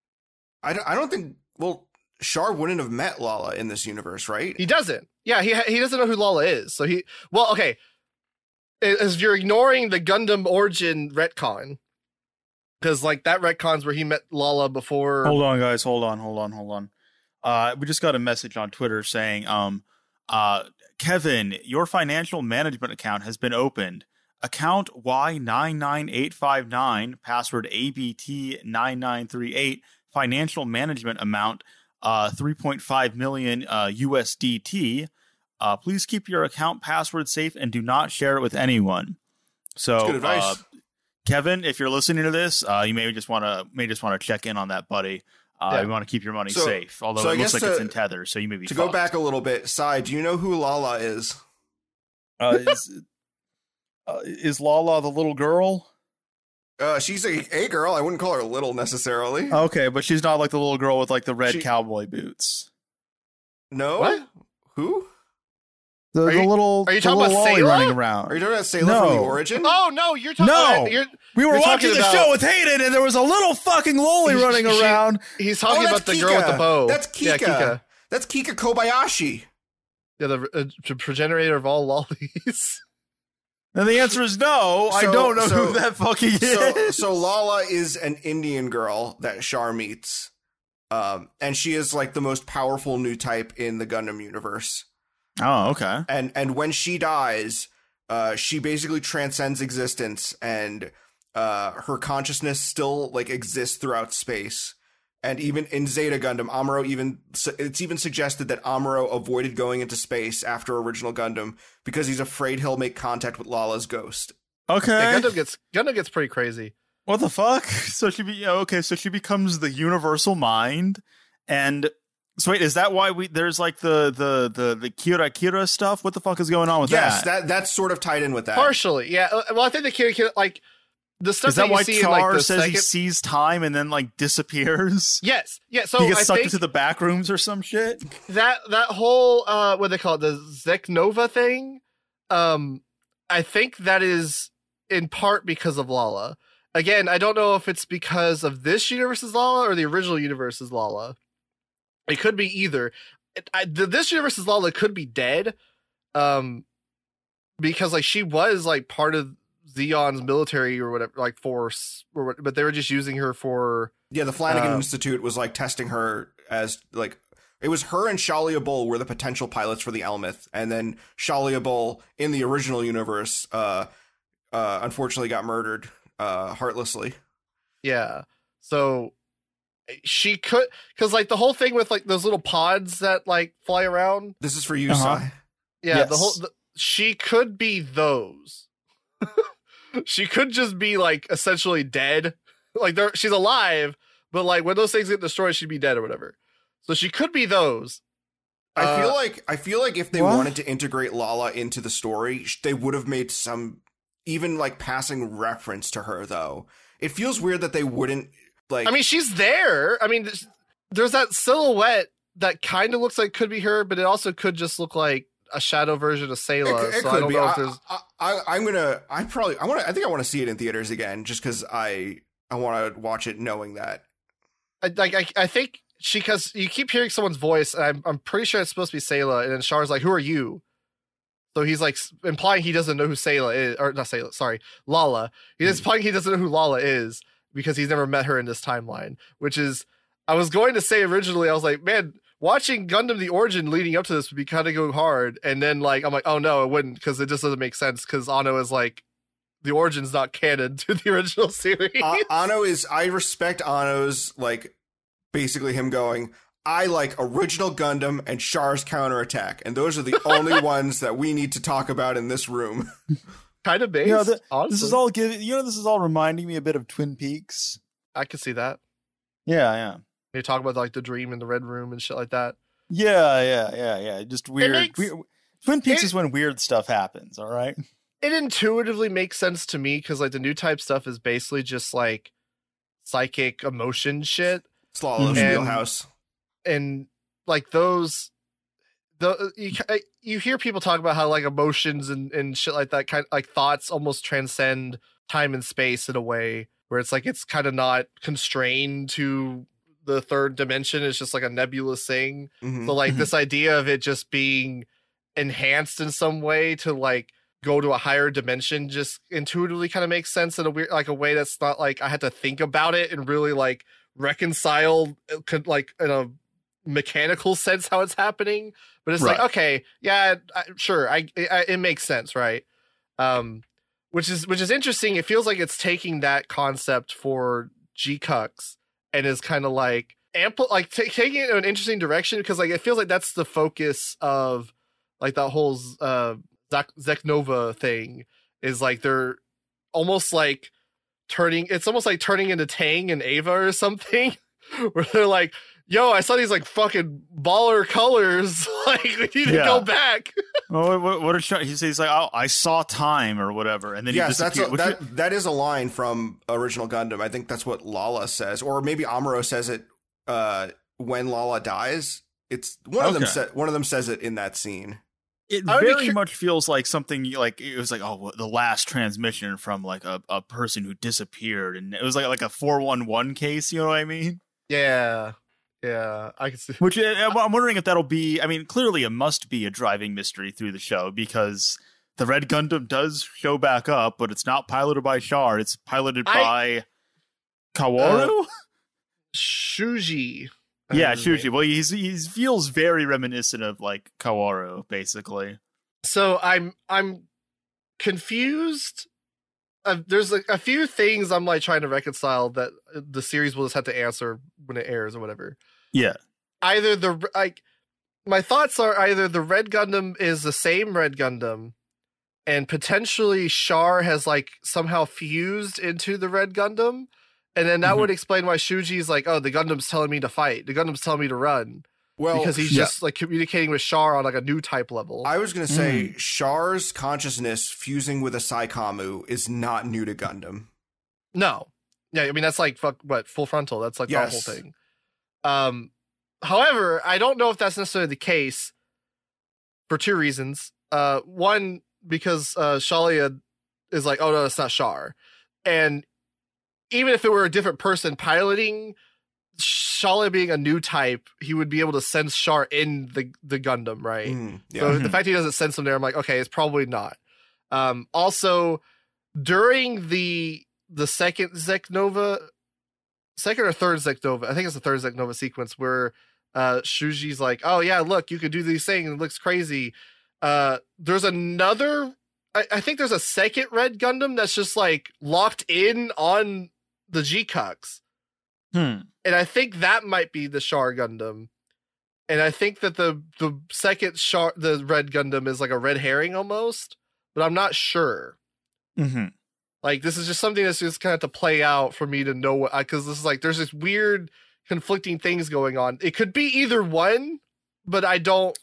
I don't, I don't think. Well, Char wouldn't have met Lala in this universe, right? He doesn't. Yeah, he he doesn't know who Lala is. So he well, okay. As you're ignoring the Gundam origin retcon, because like that retcon's where he met Lala before. Hold on, guys. Hold on. Hold on. Hold on. Uh, we just got a message on Twitter saying, um, uh, Kevin, your financial management account has been opened. Account Y nine nine eight five nine, password A B T nine nine three eight, financial management amount uh, three point five million uh, U S D T. Uh, please keep your account password safe and do not share it with anyone. So, That's good advice. Uh, Kevin, if you're listening to this, uh, you may just want to may just want to check in on that, buddy. Uh, Yeah. You want to keep your money So- safe, although so I it looks guess like it's to- in Tether, so you may be To fucked. go back a little bit, Sai, do you know who Lala is? Uh, is, uh, is Lala the little girl? Uh, she's a, a girl. I wouldn't call her little necessarily. Okay, but she's not like the little girl with like the red She- cowboy boots. No? What? Who? The, Are the you- little, are you the talking little about lolly Sayla? running Are around? you talking about Sayla No. from the origin? Oh no, you're talking. No! You're, We were You're watching talking the about- show with Hayden, and there was a little fucking lolly She- running she- around. he's talking Oh, about that's the girl with Kika. the bow. That's Kika. Yeah, Kika. That's Kika Kobayashi. Yeah, the uh, progenitor of all lollies. And the answer is no. So, I don't know so, who that fucking is. So, so Lala is an Indian girl that Char meets. Um, and she is like the most powerful new type in the Gundam universe. Oh, okay. And and when she dies, uh, she basically transcends existence, and uh, her consciousness still like exists throughout space. And even in Zeta Gundam, Amuro even it's even suggested that Amuro avoided going into space after original Gundam because he's afraid he'll make contact with Lala's ghost. Okay, yeah, Gundam gets Gundam gets pretty crazy. What the fuck? So she be okay. So she becomes the universal mind, and so wait, is that why we there's like the the the the Kira Kira stuff? What the fuck is going on with yes, that? Yes, that that's sort of tied in with that. Partially, yeah. Well, I think the Kira Kira like. The stuff is that, that why see Char in, like, the says second... he sees time and then like disappears? Yes, yeah. So he gets I sucked think into the back rooms or some shit. That that whole uh, what they call it, the Zeknova thing. Um, I think that is in part because of Lala. Again, I don't know if it's because of this universe's Lala or the original universe's Lala. It could be either. It, I, the, this universe's Lala could be dead, um, because like she was like part of Zeon's military or whatever, like force, or, but they were just using her for. Yeah, the Flanagan uh, Institute was like testing her as like it was her and Shalia Bull were the potential pilots for the Elmeth, and then Shalia Bull in the original universe, uh, uh, unfortunately got murdered, uh, heartlessly. Yeah, so she could, because like the whole thing with like those little pods that like fly around. This is for you, uh-huh. Sai. Yeah, yes. the whole the, she could be those. She could just be like essentially dead. Like there, she's alive, but like when those things get destroyed, she'd be dead or whatever. So she could be those. I uh, feel like I feel like if they what? wanted to integrate Lala into the story, they would have made some even like passing reference to her. Though it feels weird that they wouldn't like. I mean, she's there. I mean, there's, there's that silhouette that kind of looks like could be her, but it also could just look like a shadow version of Sayla. It, it so could I don't be. know I, if there's. I, I, I'm gonna. I probably. I want to. I think I want to see it in theaters again, just because I. I want to watch it knowing that. I, like I, I think she, because you keep hearing someone's voice, and I'm I'm pretty sure it's supposed to be Sayla, and then Char's like, "Who are you?" So he's like implying he doesn't know who Sayla is, or not Sayla, sorry, Lala. He's mm. implying he doesn't know who Lala is because he's never met her in this timeline. Which is, I was going to say originally, I was like, man, watching Gundam the Origin leading up to this would be kind of go hard, and then like I'm like, oh no, it wouldn't, because it just doesn't make sense, because Anno is like, the Origin's not canon to the original series. Uh, Anno is. I respect Anno's like basically him going, I like original Gundam and Char's counterattack, and those are the only ones that we need to talk about in this room. Kind of based. You know, the, this is all giving. You know, this is all reminding me a bit of Twin Peaks. I can see that. Yeah, yeah. You talk about like the dream in the red room and shit like that. Yeah, yeah, yeah, yeah. Just weird. makes, weird Twin Peaks it, is when weird stuff happens. All right. It intuitively makes sense to me because like the new type stuff is basically just like psychic emotion shit. It's Lala's wheelhouse. And like those, the you, you hear people talk about how like emotions and, and shit like that, kind of like thoughts almost transcend time and space in a way where it's like it's kind of not constrained to the third dimension. It's just like a nebulous thing. Mm-hmm. So like mm-hmm. this idea of it just being enhanced in some way to like go to a higher dimension just intuitively kind of makes sense in a weird, like a way that's not like I had to think about it and really like reconcile could like in a mechanical sense how it's happening, but it's right. like, okay, yeah, I, sure. I, I, it makes sense. Right. Um, which is, which is interesting. It feels like it's taking that concept for G-Cux and is kind of like ample, like t- taking it in an interesting direction. Because like, it feels like that's the focus of like that whole, uh, Zeknova thing is like, they're almost like turning, it's almost like turning into Tang and Ava or something where they're like, yo, I saw these like fucking baller colors. Like we need to yeah. go back. Well, what, what are he says? He's like, oh, I saw time or whatever, and then yes, he that's a, that. you- that is a line from original Gundam. I think that's what Lala says, or maybe Amuro says it uh, when Lala dies. It's one of okay. them. Sa- one of them says it in that scene. It very cu- much feels like something like it was like, oh, the last transmission from like a, a person who disappeared, and it was like like a four one one case. You know what I mean? Yeah. Yeah, I can see. Which I'm wondering if that'll be. I mean, clearly it must be a driving mystery through the show because the Red Gundam does show back up, but it's not piloted by Char. It's piloted I, by Kaworu? Uh, Shuji. Yeah, Shuji. Well, he's he feels very reminiscent of like Kaworu, basically. So I'm I'm confused. Uh, there's a, a few things I'm like trying to reconcile that the series will just have to answer when it airs or whatever. Yeah. Either the like, my thoughts are either the Red Gundam is the same Red Gundam, and potentially Char has like somehow fused into the Red Gundam, and then that mm-hmm. would explain why Shuji's like, oh, the Gundam's telling me to fight, the Gundam's telling me to run. Well, because he's yeah. just like communicating with Char on like a new type level. I was gonna say mm. Char's consciousness fusing with a Saikamu is not new to Gundam. No, yeah, I mean that's like fuck what full frontal. That's like yes. the whole thing. Um, however, I don't know if that's necessarily the case for two reasons. Uh, one because uh, Shalia is like, oh no, it's not Char, and even if it were a different person piloting. Shalia being a new type, he would be able to sense Char in the, the Gundam, right? Mm, yeah. So mm-hmm. the fact he doesn't sense him there, I'm like, okay, it's probably not. Um, also, during the the second Zeknova, second or third Zeknova, I think it's the third Zeknova sequence where uh, Shuji's like, oh yeah, look, you could do these things, it looks crazy. Uh, there's another, I, I think there's a second Red Gundam that's just like locked in on the G-Cux. Hmm. And I think that might be the Char Gundam. And I think that the the second Char, the Red Gundam is like a red herring almost, but I'm not sure. Mm-hmm. Like, this is just something that's just kind of to play out for me to know what, because this is like, there's this weird conflicting things going on. It could be either one, but I don't,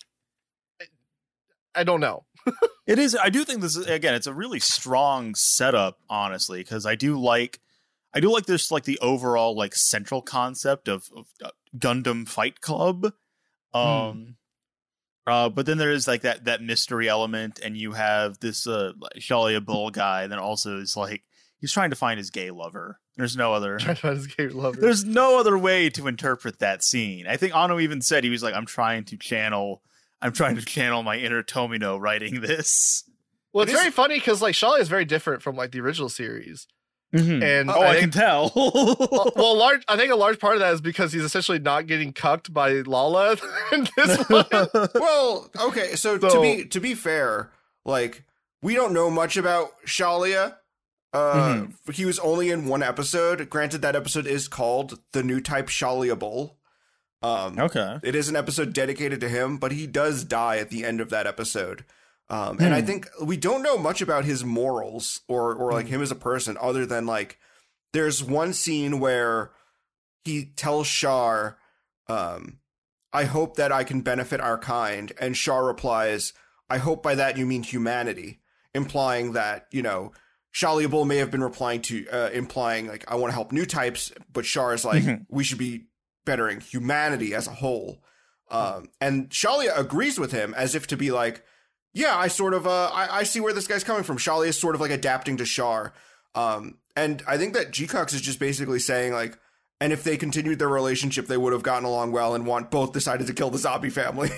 I don't know. It is, I do think this is, again, it's a really strong setup, honestly, because I do like, I do like this, like the overall like central concept of, of uh, Gundam Fight Club, um, hmm. uh, but then there is like that that mystery element, and you have this uh, Shalia Bull guy. Then also is like he's trying to find his gay lover. There's no other. Trying to find his gay lover. There's no other way to interpret that scene. I think Anno even said he was like, "I'm trying to channel, I'm trying to channel my inner Tomino writing this." Well, it's it very funny because like Shalia is very different from like the original series. Mm-hmm. And oh, I, I think, can tell. well, well, large. I think a large part of that is because he's essentially not getting cucked by Lala in this one. Well, okay, so, so to be to be fair, like we don't know much about Shalia. Uh, mm-hmm. He was only in one episode. Granted, that episode is called "The New Type Shalia Bull." Um, okay, it is an episode dedicated to him, but he does die at the end of that episode. Um, and mm. I think we don't know much about his morals or, or like mm. him as a person, other than like, there's one scene where he tells Char, um, I hope that I can benefit our kind. And Char replies, I hope by that you mean humanity, implying that, you know, Shalia Bull may have been replying to, uh, implying like, I want to help new types, but Char is like, mm-hmm. we should be bettering humanity as a whole. Um, and Shalia agrees with him as if to be like, yeah, I sort of, uh, I, I see where this guy's coming from. Shalia is sort of like adapting to Char. Um, and I think that G-Cux is just basically saying like, and if they continued their relationship, they would have gotten along well, and want both decided to kill the zombie family.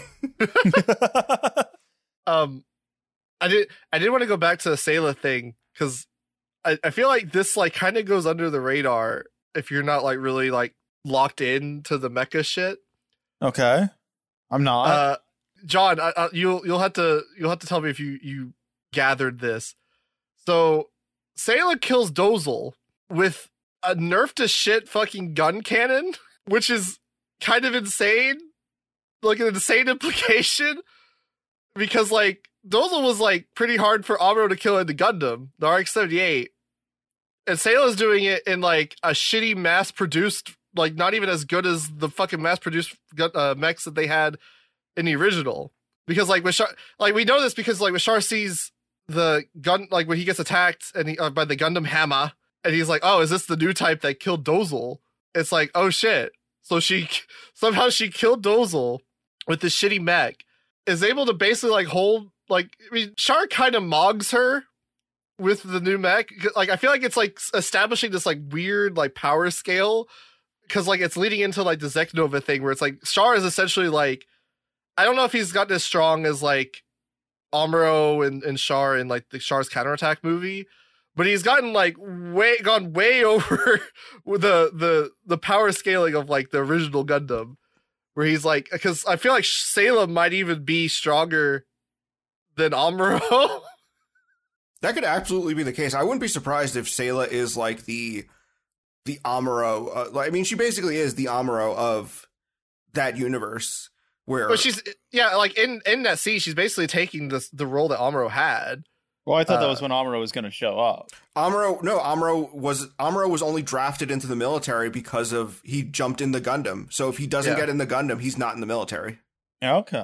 um, I did, I did want to go back to the Sayla thing, because I, I feel like this like kind of goes under the radar if you're not like really like locked in to the mecha shit. Okay. I'm not. Uh, John, I, I, you'll you'll have to you'll have to tell me if you, you gathered this. So, Sayla kills Dozle with a nerf to shit fucking gun cannon, which is kind of insane, like an insane implication, because like Dozle was like pretty hard for Amuro to kill in the Gundam, the R X seventy-eight, and Sayla's doing it in like a shitty mass produced, like not even as good as the fucking mass produced uh, mechs that they had in the original. Because like with Char, like we know this because like when Char sees the gun, like when he gets attacked and he, uh, by the Gundam Hammer, and he's like, oh, is this the new type that killed Dozle? It's like, oh shit. So she somehow she killed Dozle with this shitty mech, is able to basically like hold, like, I mean, Char kind of mogs her with the new mech. Like I feel like it's like establishing this like weird like power scale, because like it's leading into like the Zeknova thing where it's like Char is essentially like, I don't know if he's gotten as strong as like Amuro and, and Char in like the Char's counterattack movie, but he's gotten like way gone way over with the the the power scaling of like the original Gundam, where he's like, because I feel like Sayla might even be stronger than Amuro. That could absolutely be the case. I wouldn't be surprised if Sayla is like the the Amuro. Uh, like, I mean, she basically is the Amuro of that universe. Where, but she's yeah, like in, in that scene, she's basically taking the the role that Amuro had. Well, I thought uh, that was when Amuro was going to show up. Amuro, no, Amuro was Amuro was only drafted into the military because of he jumped in the Gundam. So if he doesn't Yeah. get in the Gundam, he's not in the military. Okay.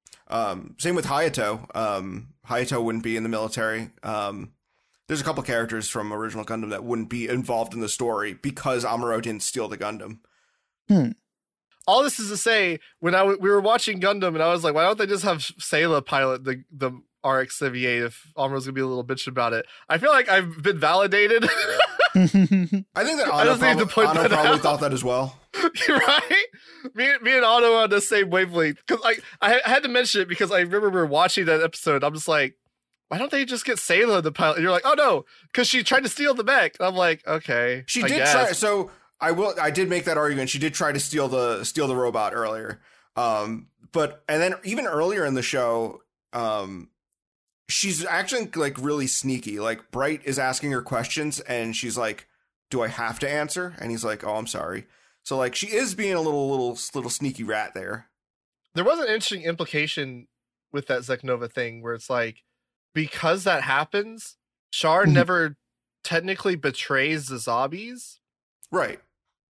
Um, same with Hayato. Um, Hayato wouldn't be in the military. Um, there's a couple characters from original Gundam that wouldn't be involved in the story because Amuro didn't steal the Gundam. Hmm. All this is to say, when I w- we were watching Gundam, and I was like, why don't they just have Sayla pilot the the R X seventy-eight if Amuro's gonna be a little bitch about it? I feel like I've been validated. I think that I Anno, just need to prob- point Anno that probably out. thought that as well. Right? Me, me and Otto are on the same wavelength. Because I, I had to mention it because I remember we were watching that episode. I'm just like, why don't they just get Sayla the pilot? And you're like, oh no, because she tried to steal the mech. And I'm like, okay. She I did guess. try. So I will. I did make that argument. She did try to steal the steal the robot earlier. Um, but and then even earlier in the show, um, she's actually like really sneaky. Like Bright is asking her questions, and she's like, "Do I have to answer?" And he's like, "Oh, I'm sorry." So like she is being a little little little sneaky rat there. There was an interesting implication with that Zeknova thing where it's like, because that happens, Char Mhm. never technically betrays the zombies. Right.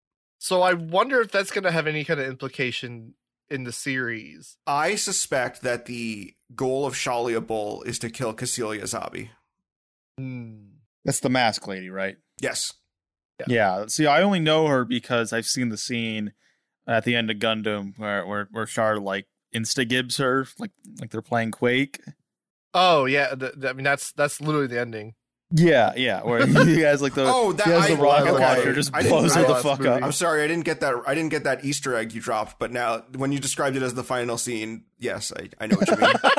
So I wonder if that's going to have any kind of implication in the series. I suspect that the goal of Shalia Bull is to kill Cassilia Zabi. Hmm. That's the mask lady, right? Yes. Yeah. See, I only know her because I've seen the scene at the end of Gundam where where, where Char like insta-gibs her, like like they're playing Quake. Oh yeah, the, the, I mean that's that's literally the ending. Yeah, yeah. Where he has like the Oh, that- he has the I- rocket okay. launcher, just I didn't blows her the realize fuck movie. up. I'm sorry, I didn't get that. I didn't get that Easter egg you dropped. But now, when you described it as the final scene, yes, I, I know what you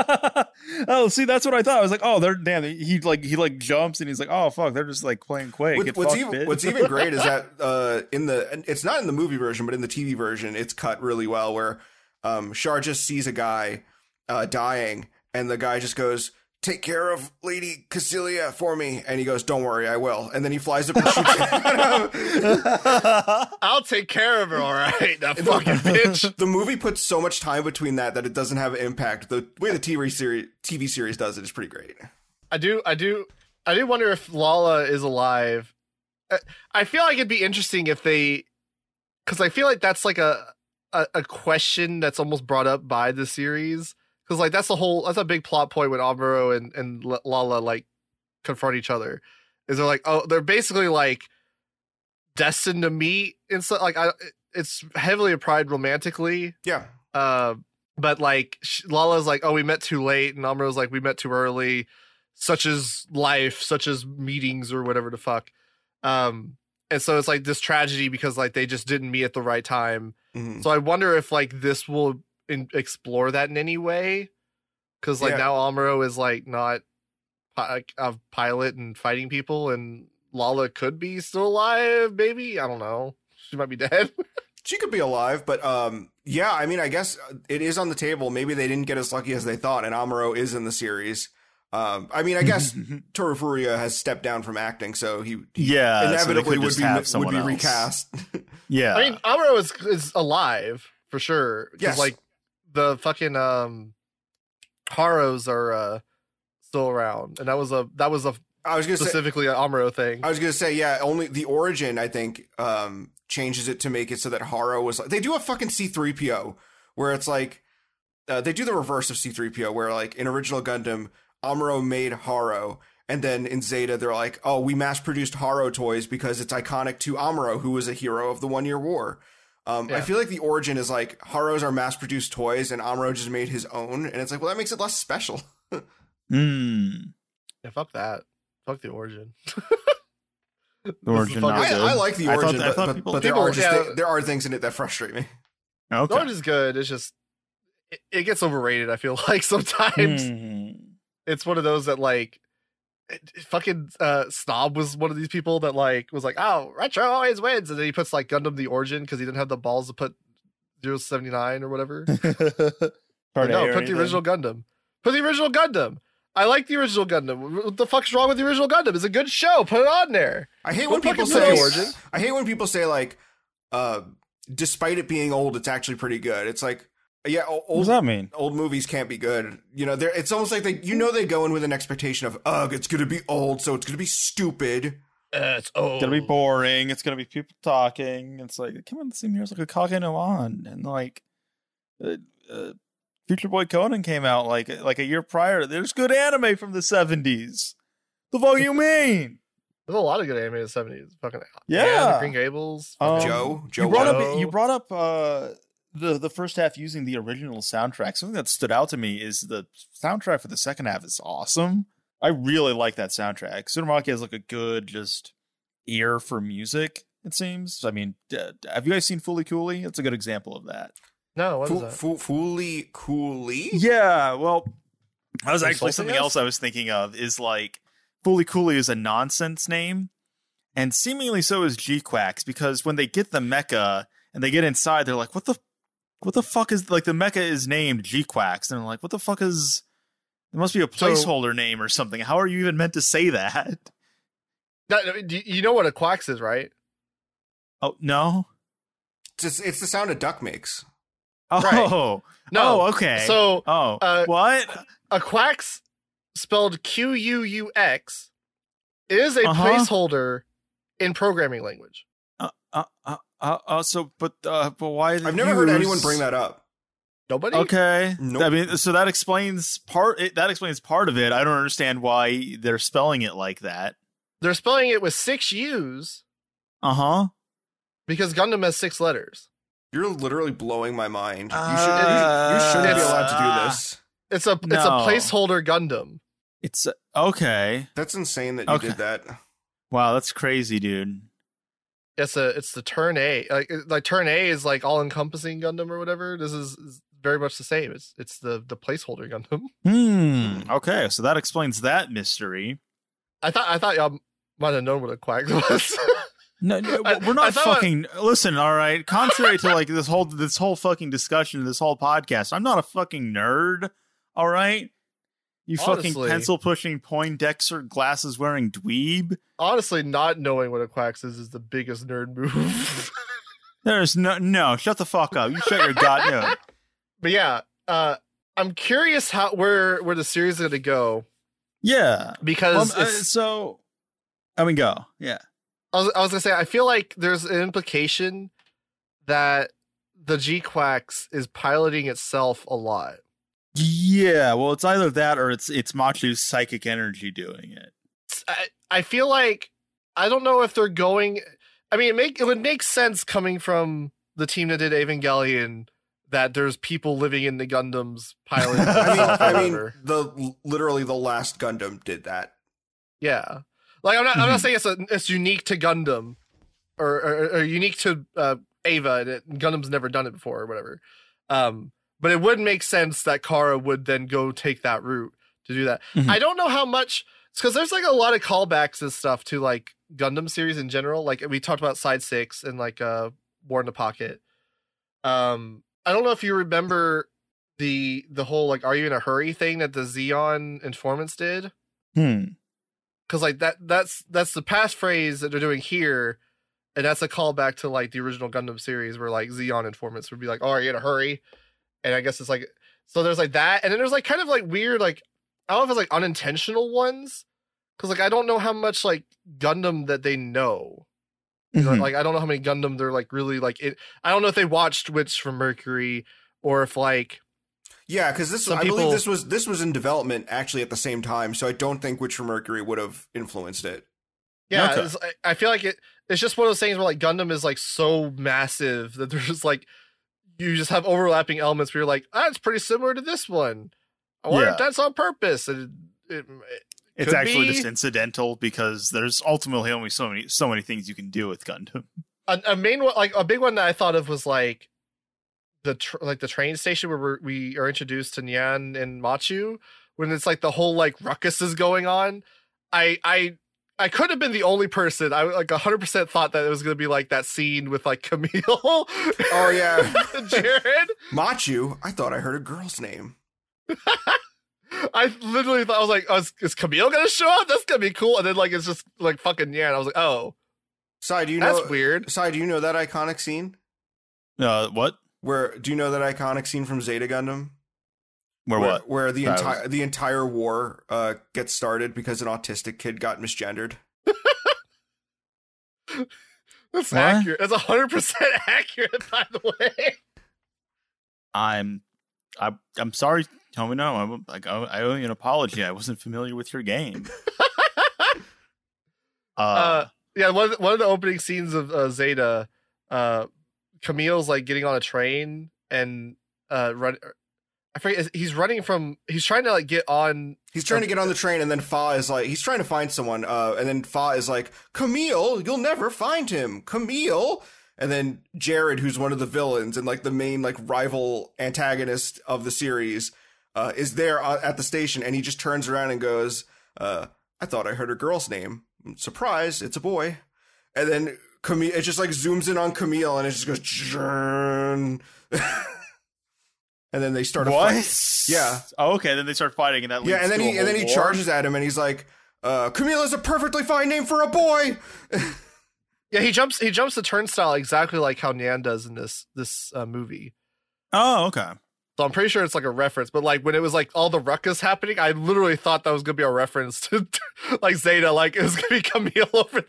mean. Oh, see, that's what I thought. I was like, oh, they're damn. He like he like jumps and he's like, oh fuck, they're just like playing Quake. What- Get what's fucked, even bitch. what's even great is that uh, in the and it's not in the movie version, but in the T V version, it's cut really well. Where um, Char just sees a guy uh, dying, and the guy just goes, "Take care of Lady Cassilia for me," and he goes, "Don't worry, I will." And then he flies up and shoots him. I'll take care of her, all right. That fucking bitch. The movie puts so much time between that that it doesn't have impact. The way the T V series T V series does it is pretty great. I do, I do, I do wonder if Lala is alive. I- I feel like it'd be interesting if they, because I feel like that's like a, a a question that's almost brought up by the series. Because like that's the whole that's a big plot point when Amuro and and L- Lala like confront each other. Is they're like, oh, they're basically like destined to meet and so like I, it's heavily applied romantically. Yeah. Uh, but like sh- Lala's like, oh, we met too late, and Amuro's like, we met too early. Such as life, such as meetings or whatever the fuck. Um, and so it's like this tragedy because like they just didn't meet at the right time. Mhm. So I wonder if like this will in- explore that in any way, because like Yeah. now Amuro is like not pi- a pilot and fighting people, and Lala could be still alive. Maybe I don't know. She might be dead. She could be alive, but um, yeah, I mean, I guess it is on the table. Maybe they didn't get as lucky as they thought, and Amuro is in the series. Um, I mean, I guess Toru Furuya has stepped down from acting, so he, he Yeah, so they inevitably could would just be have would someone be else. recast. Yeah, I mean, Amuro is is alive for sure. 'Cause, Yes. like the fucking um, Haros are uh still around, and that was a that was a I was gonna say, specifically an Amuro thing. I was gonna say, yeah, only the origin I think um changes it to make it so that Haro was like they do a fucking C three P O where it's like uh, they do the reverse of C three P O where like in original Gundam Amuro made Haro, and then in Zeta they're like, oh, we mass produced Haro toys because it's iconic to Amuro, who was a hero of the One Year War. Um, I Yeah. feel like the origin is like Haros are mass produced toys and Amuro just made his own, and it's like, well, that makes it less special. mm. Yeah, fuck that. Fuck the origin. The origin fucking- not I, good. I like the I thought- origin, I but, thought but, people- but there people- are just yeah. thi- there are things in it that frustrate me. Okay. The origin is good. It's just it, it gets overrated. I feel like sometimes. Mm. it's one of those that like fucking uh Snob was one of these people that like was like, oh, retro always wins, and then he puts like Gundam the Origin because he didn't have the balls to put zero seventy-nine or whatever. no, put the original Gundam. Put the original Gundam. I like the original Gundam. What the fuck's wrong with the original Gundam? It's a good show. Put it on there. I hate when people say Origin. I hate when people say like, uh, despite it being old, it's actually pretty good. It's like, yeah, old, what does that mean? Old movies can't be good. You know, they're, it's almost like they, you know, they go in with an expectation of, ugh, it's gonna be old, so it's gonna be stupid. Uh, it's old. It's gonna be boring. It's gonna be people talking. It's like, come on, the same years like a Kage no on, and like, uh, uh, Future Boy Conan came out like like a year prior. There's good anime from the seventies. The fuck you mean? There's a lot of good anime in the seventies. Fucking yeah, yeah, the Green Gables. Um, Joe, Joe. You brought Joe. up you brought up uh, the the first half using the original soundtrack. Something that stood out to me is the soundtrack for the second half is awesome. I really like that soundtrack. Tsurumaki has like a good just ear for music. It seems. I mean, uh, have you guys seen Fooly Cooly? It's a good example of that. No, what F- is that? F- Fooly Cooly? Yeah, well, that was actually Insulting something us? else I was thinking of. Is like Fooly Cooly is a nonsense name, and seemingly so is G-Quacks, because when they get the mecha and they get inside, they're like, "What the, what the fuck is like the mecha is named G-Quacks?" And they're like, "What the fuck is? There must be a placeholder so, name or something. How are you even meant to say that?" that you know what a quacks is, right? Oh no, it's just, it's the sound a duck makes. Oh right. no, oh, okay. So oh uh, what? A quacks spelled Q U U X is a uh-huh. placeholder in programming language. Uh, uh, uh, uh, uh so, but, uh, but why? I've never heard anyone bring that up. Nobody. Okay. Nope. I mean, so that explains part. It, that explains part of it. I don't understand why they're spelling it like that. They're spelling it with six U's. Uh huh. Because Gundam has six letters. You're literally blowing my mind. Uh, you should. You, you shouldn't be allowed to do this. It's a. No. It's a placeholder Gundam. It's uh, okay. That's insane that you okay. did that. Wow, that's crazy, dude. It's a. It's the turn A. Like like turn A is like all encompassing Gundam or whatever. This is, is very much the same. It's it's the the placeholder Gundam. Hmm. Okay, so that explains that mystery. I thought I thought y'all might have known what a quack was. No, no we're not fucking. I, listen, all right. Contrary to like this whole this whole fucking discussion, this whole podcast, I'm not a fucking nerd. All right, you honestly, fucking pencil pushing Poindexter glasses wearing dweeb. Honestly, not knowing what a quacks is is the biggest nerd move. There's no no. Shut the fuck up. You shut your god no. But yeah, uh, I'm curious how where where the series is going to go. Yeah, because well, uh, so I mean, go yeah. I was, I was gonna say, I feel like there's an implication that the G-Quacks is piloting itself a lot. Yeah, well, it's either that or it's it's Machu's psychic energy doing it. I, I feel like I don't know if they're going. I mean, it make it would make sense coming from the team that did Evangelion that there's people living in the Gundams piloting. I mean, I mean, the literally the last Gundam did that. Yeah. Like I'm not, I'm not saying it's a, it's unique to Gundam, or, or, or unique to uh, Eva. And it, Gundam's never done it before, or whatever. Um, but it would make sense that Kara would then go take that route to do that. Mm-hmm. I don't know how much, because there's like a lot of callbacks and stuff to like Gundam series in general. Like we talked about Side Six and like uh, War in the Pocket. Um, I don't know if you remember the the whole like "Are you in a hurry" thing that the Zeon informants did. Hmm. Because like that that's that's the passphrase that they're doing here, and that's a callback to like the original Gundam series where like Zeon informants would be like, "Oh, are you in a hurry?" And I guess it's like so there's like that, and then there's like kind of like weird like I don't know if it's like unintentional ones, because like I don't know how much like Gundam that they know. Mm-hmm. You know, like I don't know how many Gundam they're like really like it. I don't know if they watched Witch from Mercury or if like. Yeah, because this I people, believe this was this was in development actually at the same time, so I don't think Witch from Mercury would have influenced it. Yeah, okay. it's, I feel like it. It's just one of those things where like Gundam is like so massive that there's just like you just have overlapping elements where you're like, ah, it's pretty similar to this one. I wonder yeah. if that's on purpose. And it, it, it it's actually be. just incidental because there's ultimately only so many so many things you can do with Gundam. A, a main one, like a big one that I thought of was like. The tr- like the train station where we're, we are introduced to Nyan and Machu, when it's like the whole like ruckus is going on, I I I could have been the only person. I like one hundred percent thought that it was going to be like that scene with like Camille. Oh, yeah. Jared. Machu, I thought I heard a girl's name. I literally thought, I was like, oh, is, is Camille going to show up? That's going to be cool. And then like, it's just like fucking yeah. And I was like, oh. Sai, do you know? That's weird. Sai, do you know that iconic scene? Uh, what? Where, do you know that iconic scene from Zeta Gundam? Where, where what? Where the entire was... the entire war uh, gets started because an autistic kid got misgendered. That's what? accurate. That's one hundred percent accurate, by the way. I'm, I, I'm sorry, Tomino. I'm like, I, I owe you an apology. I wasn't familiar with your game. uh, uh, yeah, one one of the opening scenes of uh, Zeta, uh, Camille's like getting on a train and uh, run. I forget. He's running from. He's trying to like get on. He's trying to get on the train, and then Fa is like, he's trying to find someone. Uh, and then Fa is like, Camille, you'll never find him, Camille. And then Jared, who's one of the villains and like the main like rival antagonist of the series, uh, is there at the station, and he just turns around and goes, uh, "I thought I heard a girl's name. Surprise, it's a boy." And then Camille, it just like zooms in on Camille, and it just goes. And then they start a what? fight. Yeah. Oh, okay. Then they start fighting, and that leads yeah. And then to he a and then he war? charges at him, and he's like, uh, "Camille is a perfectly fine name for a boy." Yeah, he jumps. He jumps the turnstile exactly like how Nyan does in this this uh, movie. Oh, okay. So I'm pretty sure it's like a reference. But like when it was like all the ruckus happening, I literally thought that was gonna be a reference to, to like Zeta. Like it was gonna be Camille over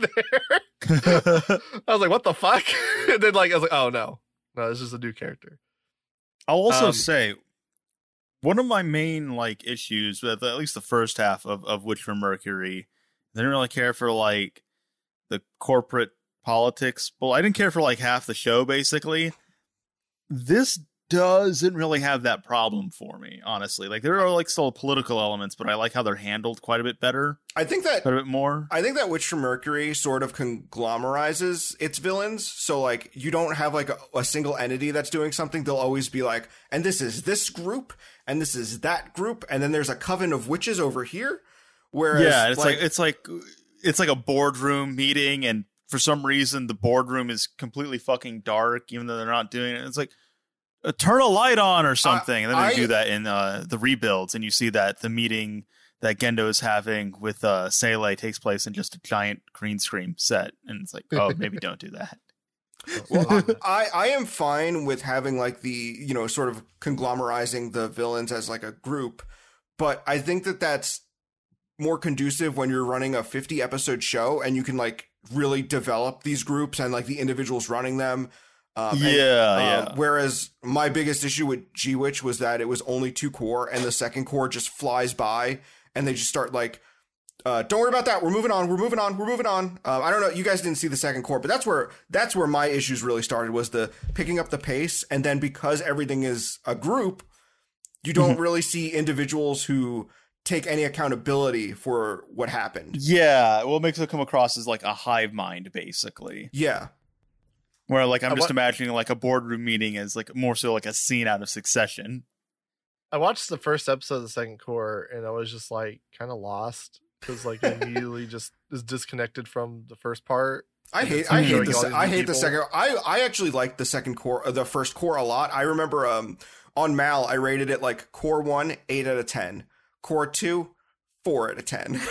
there. I was like, what the fuck? And then like I was like, oh no, no, it's just a new character. I'll also Um, say one of my main like issues with at least the first half of, of Witch from Mercury, I didn't really care for like the corporate politics. Well, I didn't care for like half the show basically. This doesn't really have that problem for me, honestly. Like there are like still political elements, but I like how they're handled quite a bit better. I think that quite a bit more. I think that Witch from Mercury sort of conglomerizes its villains. So like you don't have like a, a single entity that's doing something. They'll always be like, and this is this group, and this is that group, and then there's a coven of witches over here. Whereas yeah, it's like, like it's like it's like a boardroom meeting, and for some reason the boardroom is completely fucking dark, even though they're not doing it. It's like, uh, turn a light on or something. And then they I, do that in uh, the rebuilds, and you see that the meeting that Gendo is having with uh, Seele takes place in just a giant green screen set. And it's like, oh, maybe don't do that. Well, I, I am fine with having like the, you know, sort of conglomerizing the villains as like a group. But I think that that's more conducive when you're running a fifty episode show and you can like really develop these groups and like the individuals running them. Um, yeah, and, yeah. Um, whereas my biggest issue with G-Witch was that it was only two core, and the second core just flies by, and they just start like, uh, "Don't worry about that. We're moving on. We're moving on. We're moving on." Uh, I don't know. You guys didn't see the second core, but that's where that's where my issues really started, was the picking up the pace, and then because everything is a group, you don't Mm-hmm. really see individuals who take any accountability for what happened. Yeah, well, it makes it come across as like a hive mind, basically. Yeah. Where like I'm I just wa- imagining like a boardroom meeting as like more so like a scene out of Succession. I watched the first episode of the second core, and I was just like kind of lost because like it immediately just is disconnected from the first part. I And hate it's I showing hate the all se- these I new hate the people. second. I I actually like the second core, uh, the first core a lot. I remember um on Mal I rated it like core one eight out of ten, core two four out of ten.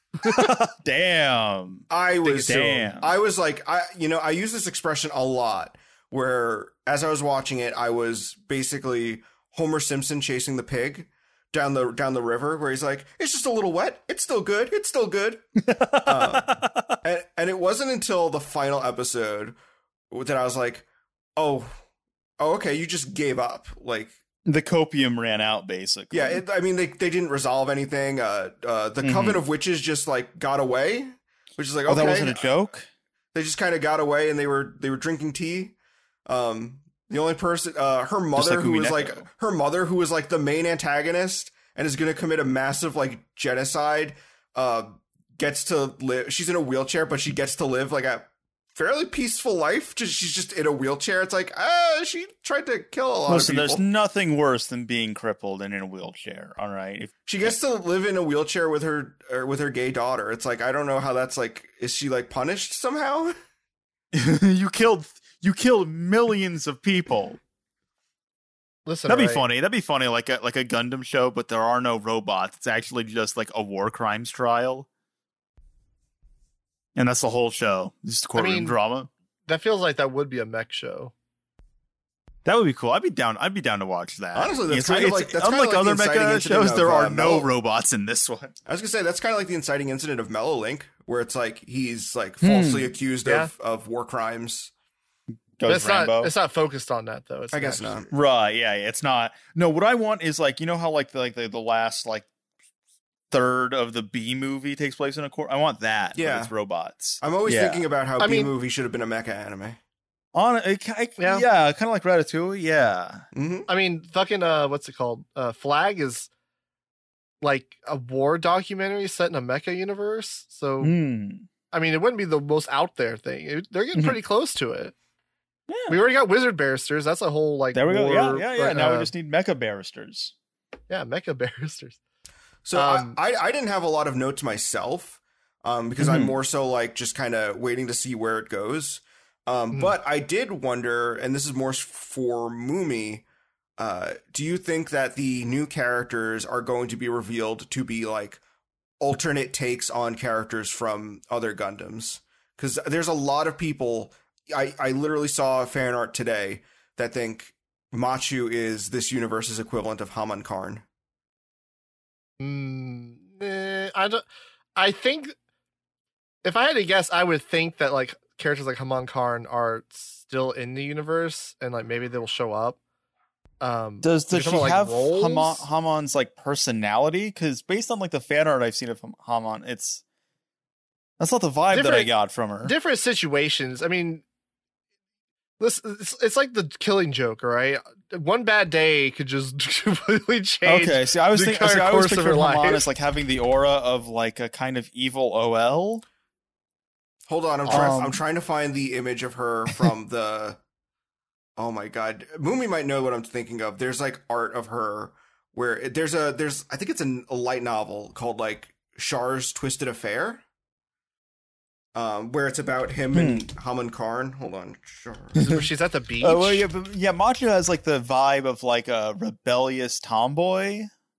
Damn. I was so, Damn. I was like I you know I use this expression a lot where as I was watching it I was basically Homer Simpson chasing the pig down the down the river, where he's like, it's just a little wet, it's still good, it's still good. uh, and, and it wasn't until the final episode that I was like, oh, oh okay, you just gave up. Like The copium ran out, basically. yeah, it, I mean they they didn't resolve anything. Uh, uh, the Mhm. Coven of Witches just like got away, which is like, Oh, okay, that wasn't a joke? they just kind of got away, and they were they were drinking tea. Um, the only person, uh, her mother, like who was Umineko. like her mother, who was like the main antagonist and is going to commit a massive like genocide, uh, gets to live. She's in a wheelchair, but she gets to live like at fairly peaceful life. Just she's just in a wheelchair. It's like, ah, uh, she tried to kill a lot Listen, of people. There's nothing worse than being crippled and in a wheelchair. All right, if, she gets to live in a wheelchair with her or with her gay daughter. It's like, I don't know how that's like. Is she like punished somehow? you killed you killed millions of people. Listen, that'd be right. funny. That'd be funny, like a like a Gundam show, but there are no robots. It's actually just like a war crimes trial. And that's the whole show. Just courtroom I mean, drama. That feels like that would be a mech show. That would be cool. I'd be down. I'd be down to watch that. Honestly, that's it's, kind of it's, like that's unlike kind of other like the mecha shows. Of, there are uh, no Mellow. robots in this one. I was gonna say that's kind of like the inciting incident of Mellow Link, where it's like he's like falsely hmm. accused yeah. of, of war crimes. It's not. It's not focused on that though. It's I guess not. Right? Yeah, yeah. It's not. No. What I want is like you know how like the like the, the last like third of the B movie takes place in a court. I want that. Yeah, but it's robots. I'm always yeah. thinking about how I B mean, movie should have been a mecha anime. On it, I, yeah, yeah kind of like Ratatouille. Yeah. Mm-hmm. I mean, fucking uh, what's it called? Uh, Flag is like a war documentary set in a mecha universe. So Mm. I mean, it wouldn't be the most out there thing. It, they're getting pretty close to it. Yeah. We already got Wizard Barristers. That's a whole like. There we go. war, Yeah, yeah, yeah. right, now uh, we just need mecha barristers. Yeah, mecha barristers. So Um, I, I I didn't have a lot of notes myself, um, because Mhm. I'm more so like just kind of waiting to see where it goes. Um, Mhm. but I did wonder, and this is more for Mumi. Uh, do you think that the new characters are going to be revealed to be like alternate takes on characters from other Gundams? Because there's a lot of people. I, I literally saw fan art today that think Machu is this universe's equivalent of Haman Karn. Mm, eh, I don't. I think if I had to guess, I would think that like characters like Haman Karn are still in the universe, and like maybe they will show up. Um, Does does she about, like, have roles? Haman, Haman's like personality? Because based on like the fan art I've seen of Ham- Haman, it's that's not the vibe that I Different- got from her. different situations? I mean, this it's, it's like the Killing Joke, right? One bad day could just completely change. Okay, see, I was the thinking, see, entire I was course of picturing her Haman life. as like having the aura of like a kind of evil O L. Hold on, I'm trying. Um, I'm trying to find the image of her from the. Oh my god, Mumi might know what I'm thinking of. There's like art of her where it, there's a there's I think it's a, a light novel called like Char's Twisted Affair, um, where it's about him and Haman Karn. Hold on, Char. Is it where she's at the beach. Oh well, yeah, but, yeah. Machu has like the vibe of like a rebellious tomboy.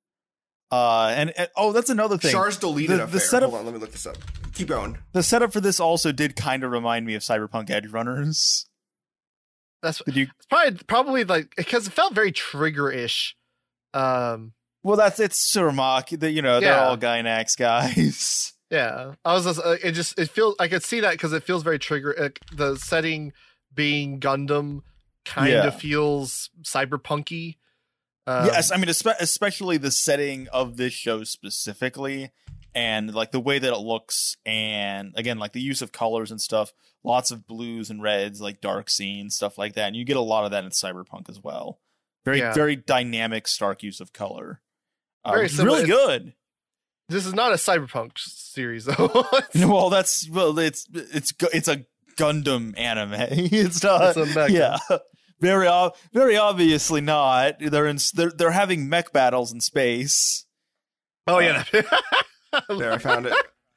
Uh, and, and oh, that's another thing. Char's Deleted The- Affair. the setup- Hold on, let me look this up. Keep going. The setup for this also did kind of remind me of Cyberpunk Edge Runners. That's Did you? it's probably probably like because it felt very trigger-ish. Um, Well, that's it's Surmak. The, you know, they're Yeah. all Gynax guys. yeah, I was just uh, it just it feels I could see that because it feels very trigger. Uh, the setting being Gundam kind Yeah. of feels cyberpunky. Um, Yes, I mean, espe- especially the setting of this show specifically, and like the way that it looks, and again, like the use of colors and stuff. Lots of blues and reds, like dark scenes, stuff like that, and you get a lot of that in Cyberpunk as well. Very, Yeah. very dynamic, stark use of color. Uh, Very which is similar- really good. This is not a cyberpunk series though. Well, that's well, it's it's gu- it's a Gundam anime. It's not. It's a mecha. Yeah, very ob- very obviously not. They're in. They're they're having mech battles in space. Oh yeah. There, I found it.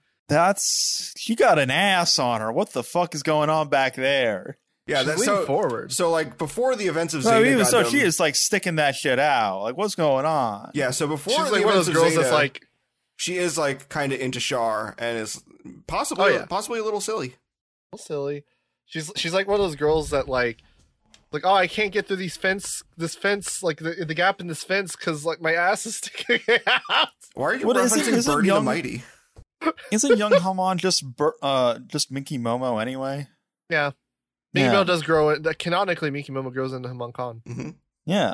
That's she got an ass on her. What the fuck is going on back there? Yeah, She's that's leaning so forward. So like before the events of So Zeta even so, Gundam- she is like sticking that shit out. Like, what's going on? Yeah, so before She's the like one of events those girls Zeta, that's like, she is like kind of into Char and is possibly Oh, yeah. possibly a little silly. silly. She's she's like one of those girls that like, like oh I can't get through these fence this fence like the the gap in this fence because like my ass is sticking out. Why are you What is it- referencing is it Birdie young- the Mighty? Isn't young Haman just Bur- uh just Minky Momo anyway? Yeah, Minky Yeah. Momo does grow it. That canonically Minky Momo grows into Haman Khan. Mm-hmm. Yeah.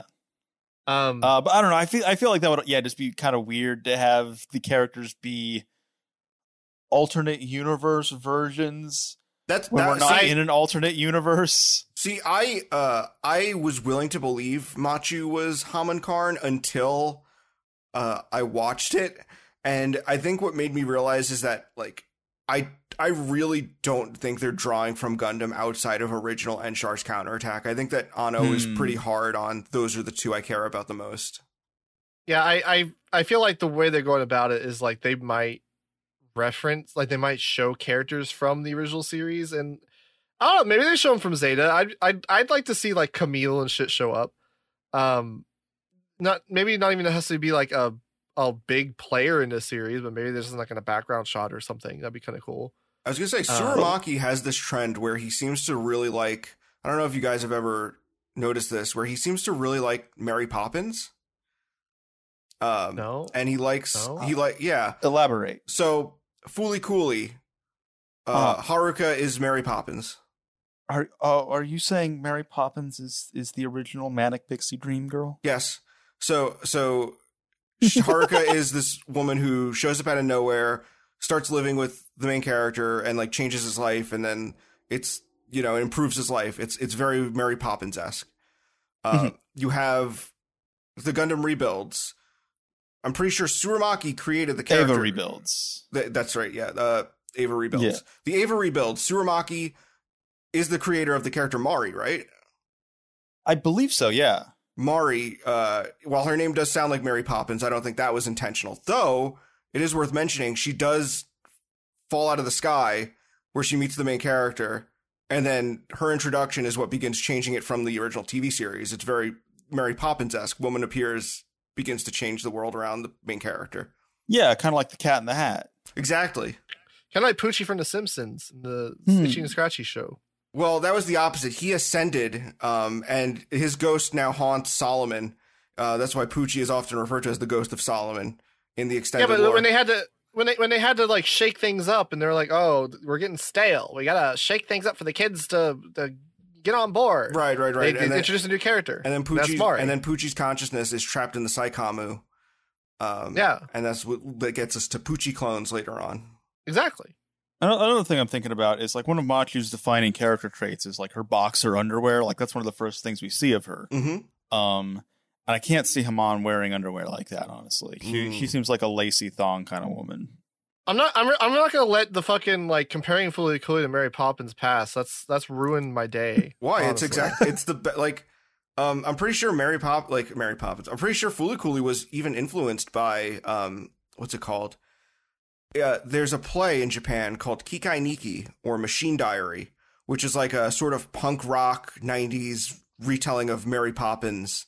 Um, Uh, but I don't know. I feel I feel like that would yeah just be kind of weird to have the characters be alternate universe versions That's when that, we're not see, in an alternate universe. see, I uh I was willing to believe Machu was Haman Karn until uh I watched it, and I think what made me realize is that like I I really don't think they're drawing from Gundam outside of original Enshar's counterattack. I think that Anno hmm. is pretty hard on those are the two I care about the most. Yeah, I, I I feel like the way they're going about it is like they might reference, like they might show characters from the original series, and I don't know, maybe they show them from Zeta. I'd I'd I'd like to see like Camille and shit show up. Um, not maybe not even necessarily be like a a big player in this series, but maybe there's like in a background shot or something. That'd be kind of cool. I was gonna say Tsurumaki um, has this trend where he seems to really like. I don't know if you guys have ever noticed this, where he seems to really like Mary Poppins. Um, no, and he likes no. he like yeah. Elaborate. So Fooly Cooly, uh, uh, Haruka is Mary Poppins. Are uh, are you saying Mary Poppins is is the original Manic Pixie Dream Girl? Yes. So so Haruka is this woman who shows up out of nowhere, starts living with the main character, and like changes his life, and then it's you know it improves his life. It's it's very Mary Poppins esque. Uh, mm-hmm. You have the Gundam rebuilds. I'm pretty sure Tsurumaki created the character. Ava rebuilds. Th- that's right. Yeah. Uh, Ava rebuilds. Yeah. The Ava rebuilds. Tsurumaki is the creator of the character Mari, right? I believe so, yeah. Mari, uh, while her name does sound like Mary Poppins, I don't think that was intentional. Though, it is worth mentioning, she does fall out of the sky where she meets the main character, and then her introduction is what begins changing it from the original T V series. It's very Mary Poppins-esque. Woman appears, begins to change the world around the main character. Yeah, kind of like the Cat in the Hat. Exactly. Kind of like Poochie from The Simpsons, the hmm. Itchy and Scratchy show. Well, that was the opposite. He ascended, um, and his ghost now haunts Solomon. Uh, that's why Poochie is often referred to as the ghost of Solomon in the extended Yeah, but lore. when they had to, when they when they had to like shake things up, and they're like, "Oh, we're getting stale. We gotta shake things up for the kids to, to get on board." Right, right, right. They, and they then, introduced a new character, and then Poochie's and then Poochie's consciousness is trapped in the Saikamu. Um, yeah, and that's what that gets us to Poochie clones later on. Exactly. Another thing I'm thinking about is like one of Machu's defining character traits is like her boxer underwear. Like that's one of the first things we see of her. Mm-hmm. Um, and I can't see Haman wearing underwear like that. Honestly, she mm. she seems like a lacy thong kind of woman. I'm not. I'm. I'm not gonna let the fucking like comparing Fooly Cooly to Mary Poppins pass. That's that's ruined my day. Why? Honestly. It's exactly. It's the like. Um, I'm pretty sure Mary Pop like Mary Poppins. I'm pretty sure Fooly Cooly was even influenced by um, what's it called? Yeah, there's a play in Japan called Kikai Niki, or Machine Diary, which is like a sort of punk rock nineties retelling of Mary Poppins.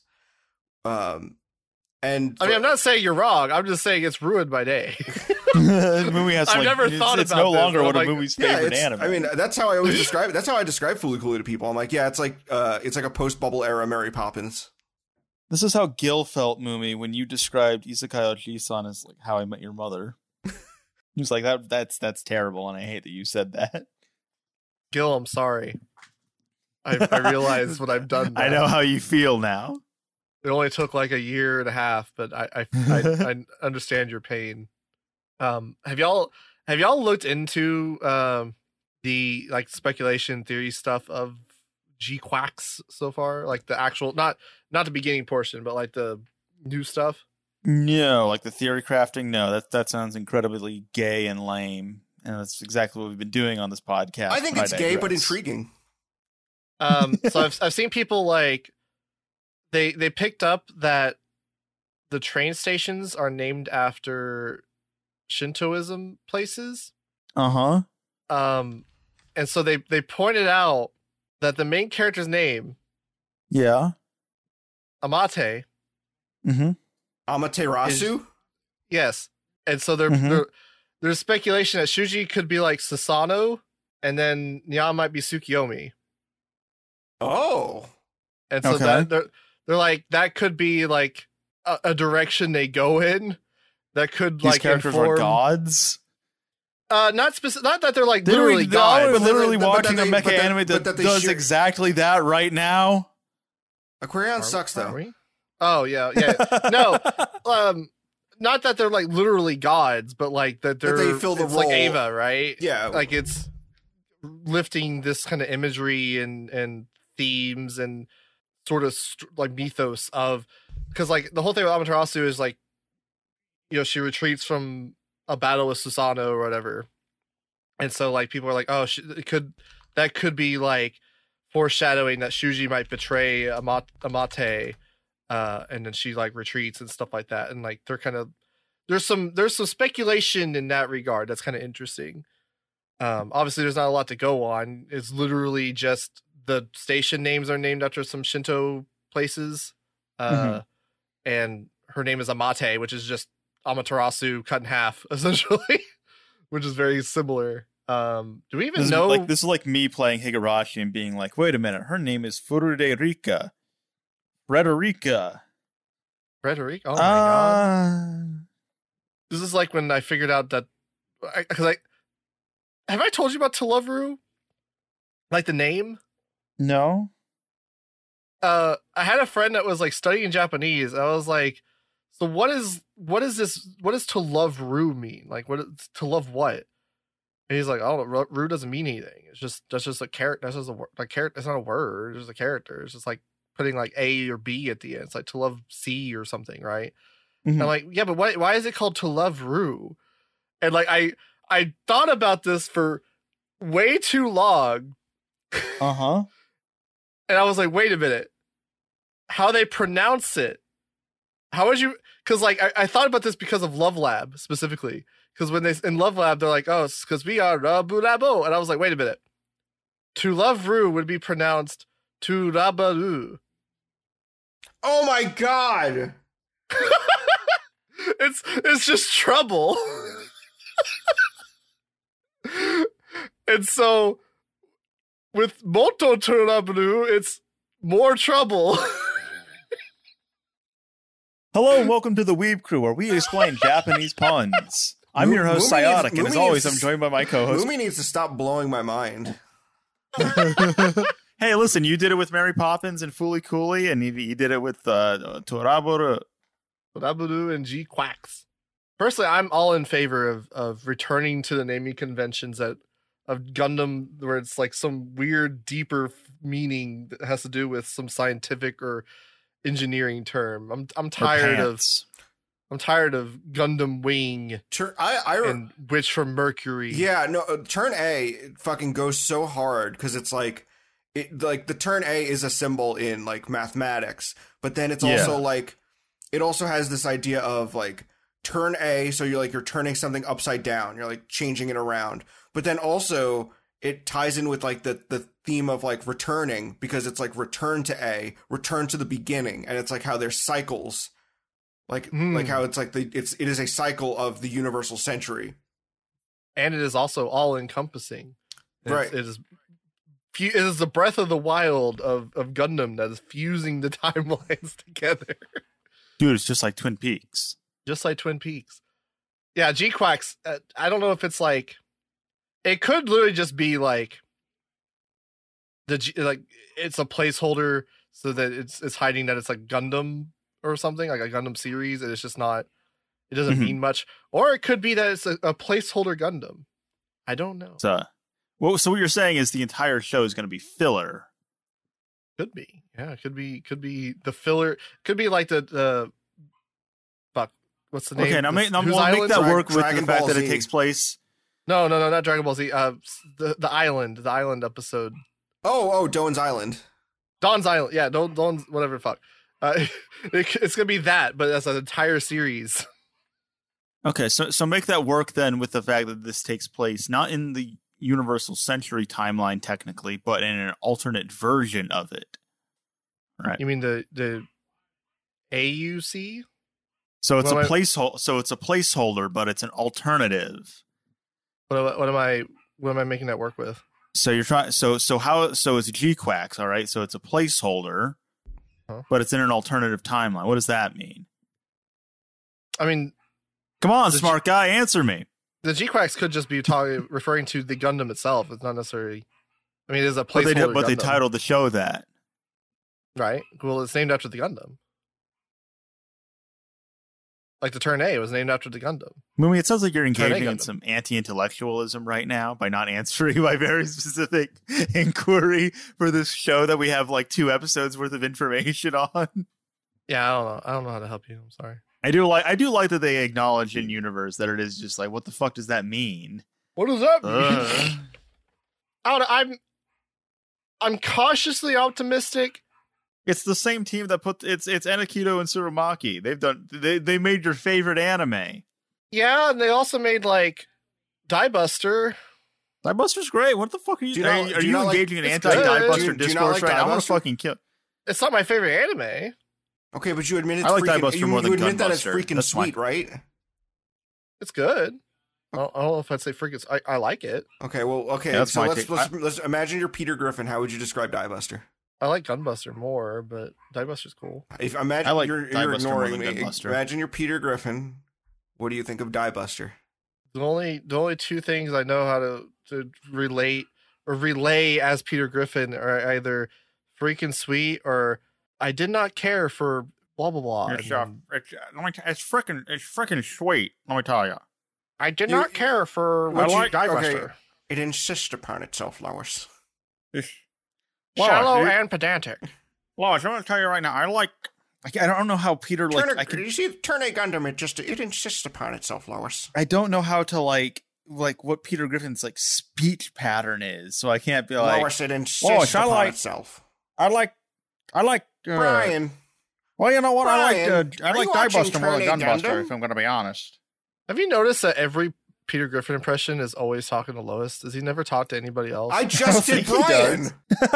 Um, and I mean, I'm not saying you're wrong. I'm just saying it's ruined my day. the movie has I've like, never it's, thought it's about no this, longer one like, of movie's favorite yeah, anime. I mean, that's how I always describe it. That's how I describe Fooly Cooly to people. I'm like, yeah, it's like uh, it's like a post-bubble era Mary Poppins. This is how Gil felt, Mumi, when you described Isekai Oji-san as like How I Met Your Mother. He was like, that that's that's terrible, and I hate that you said that. Gil, I'm sorry. I, I realize what I've done now. I know how you feel now. It only took like a year and a half, but I I, I, I understand your pain. Um, have y'all have y'all looked into um the like speculation theory stuff of G-Quacks so far? Like the actual, not not the beginning portion, but like the new stuff. No, like the theory crafting. No, that that sounds incredibly gay and lame, and that's exactly what we've been doing on this podcast. I think it's I gay but intriguing. Um, so I've I've seen people like they they picked up that the train stations are named after Shintoism places. Uh huh. Um, and so they they pointed out that the main character's name, yeah, Amate. Mm-hmm. Amaterasu? Is, yes. And so there, mm-hmm. there, there's speculation that Shuji could be like Susano, and then Nya might be Tsukiyomi. Oh. And so okay. that they're, they're like, that could be like a, a direction they go in that could These like characters inform... are gods? Uh, not specific. Not that they're like literally they, gods. We're literally but, watching but a mecha they, anime that, that does share... exactly that right now. Aquarion sucks though. We? Oh yeah, yeah. No, um, not that they're like literally gods, but like that they're that they fill the it's role. Like Ava, right? Yeah, like it's lifting this kind of imagery and and themes and sort of st- like mythos of, because like the whole thing with Amaterasu is like, you know, she retreats from a battle with Susano or whatever, And so like people are like, oh, sh- it could that could be like foreshadowing that Shuji might betray Amate, Amate uh, and then she like retreats and stuff like that. And like they're kind of there's some there's some speculation in that regard that's kind of interesting. Um, obviously, there's not a lot to go on. It's literally just the station names are named after some Shinto places, uh, mm-hmm. and her name is Amate, which is just Amaterasu cut in half, essentially, which is very similar. Um, do we even this know? Is like this is like me playing Higurashi and being like, "Wait a minute, her name is Frederica, Frederica, Frederica." Oh my uh... god! This is like when I figured out that because I, I have I told you about To Love Ru? Like the name? No. Uh, I had a friend that was like studying Japanese. I was like, so what is what is this? What does To Love Ru mean? Like, what is, to love what? And he's like, oh, Ru doesn't mean anything. It's just that's just a character. That's just a word. Like character. It's not a word. It's just a character. It's just like putting like A or B at the end. It's like to love C or something, right? Mm-hmm. I'm like, yeah, but why why is it called To Love Ru? And like I I thought about this for way too long. Uh huh. And I was like, wait a minute. How they pronounce it? How would you? Because like I, I thought about this because of Love Lab specifically. Because when they in Love Lab, they're like, oh, it's because we are Rabu Labo. And I was like, wait a minute. To Love Ru would be pronounced To Rabaru. Oh my god. it's it's just trouble. And so with Moto Turabaru, it's more trouble. Hello and welcome to the Weeb Crew, where we explain Japanese puns. I'm your host, Lumi Psyotic, needs, and as Lumi always, needs, I'm joined by my co-host. Lumi needs to stop blowing my mind. Hey, listen, you did it with Mary Poppins and Fooly Cooly, and you, you did it with uh, Toraboru. Toraboru and G Quacks. Personally, I'm all in favor of, of returning to the naming conventions that of Gundam, where it's like some weird, deeper meaning that has to do with some scientific or engineering term. I'm I'm tired of I'm tired of Gundam Wing Turn, I, I, and Witch from Mercury. Yeah, no, Turn A fucking goes so hard because it's like, it like the Turn A is a symbol in like mathematics, but then it's also yeah. like, it also has this idea of like Turn A, so you're like you're turning something upside down, you're like changing it around, but then also it ties in with like the the theme of like returning, because it's like return to A, return to the beginning, and it's like how there's cycles. Like, mm. like how it's like the it's it is a cycle of the universal century, and it is also all encompassing. Right, it is. It is the breath of the wild of of Gundam that is fusing the timelines together. Dude, it's just like Twin Peaks. Just like Twin Peaks. Yeah, G Quacks. Uh, I don't know if it's like. It could literally just be like. The G, like it's a placeholder so that it's it's hiding that it's like Gundam or something, like a Gundam series, and it's just not, it doesn't mm-hmm. mean much. Or it could be that it's a, a placeholder Gundam. I don't know. So, well, so what you're saying is the entire show is going to be filler. Could be. Yeah, it could be, could be the filler. Could be like the, the fuck, what's the name? Okay, now, make, now we'll make that Dra- work with Dragon the fact Ball that Z. It takes place. No, no, no, not Dragon Ball Z. Uh, the, the island, the island episode. Oh, oh, Dawn's Island. Dawn's Island. Yeah, Dawn, Dawn's, whatever the fuck. Uh, it, it's gonna be that, but that's an entire series. Okay, so so make that work then with the fact that this takes place not in the Universal Century timeline technically, but in an alternate version of it. Right? You mean the the A U C? So it's what a placeholder. So it's a placeholder, but it's an alternative. What, what am I? What am I making that work with? So you're trying. So so how? So it's G Quacks, all right. So it's a placeholder. Huh? But it's in an alternative timeline. What does that mean? I mean, come on, smart G- guy, answer me. The G-Quacks could just be talking, referring to the Gundam itself. It's not necessarily. I mean, it is a placeholder. But, they, did, but Gundam. They titled the show that, right? Well, it's named after the Gundam. Like the Turn A was named after the Gundam. Mumi, it sounds like you're engaging in some anti-intellectualism right now by not answering my very specific inquiry for this show that we have like two episodes worth of information on. Yeah, I don't know. I don't know how to help you. I'm sorry. I do like I do like that they acknowledge in universe that it is just like, what the fuck does that mean? What does that mean? Uh. I don't know, I'm I'm cautiously optimistic. It's the same team that put it's it's Enikido and Tsurumaki. They've done they they made your favorite anime. Yeah, and they also made like Diebuster. Diebuster's great. What the fuck are you? Do you are not, you, are you you not engaging like, in anti-Diebuster do, discourse like right now? I'm gonna Diebuster? fucking kill. It's not my favorite anime. Okay, but you admit it's I like freaking, Diebuster you, more you than admit that it's Gunbuster. freaking That's sweet, my... right? It's good. I don't, I don't know if I'd say freaking. I, I like it. Okay, well, okay. Yeah, so let's take. let's, I... let's imagine you're Peter Griffin. How would you describe Diebuster? I like Gunbuster more, but Diebuster's cool. If imagine I like you're, you're ignoring me. Imagine you're Peter Griffin. What do you think of Diebuster? The only the only two things I know how to, to relate or relay as Peter Griffin are either freaking sweet or I did not care for blah blah blah. It's, uh, it's, it's freaking it's freaking sweet. Let me tell you. I did you, not care for what I you, like Diebuster. Okay. It insists upon itself, Lois. It's, Shallow Lois, and pedantic. Lois, I'm going to tell you right now. I like. I don't know how Peter like. Turn a, I can, you see, Turn A Gundam. It just it insists upon itself, Lois. I don't know how to like like what Peter Griffin's like speech pattern is, so I can't be like. Lois, it insists Lois, upon I like, itself. I like. I like uh, Brian. Well, you know what? Brian, I like. Uh, I like Diebuster more than Gunbuster. Gundam? If I'm going to be honest. Have you noticed that every Peter Griffin impression is always talking to Lois? Does he never talk to anybody else? I just I did Brian.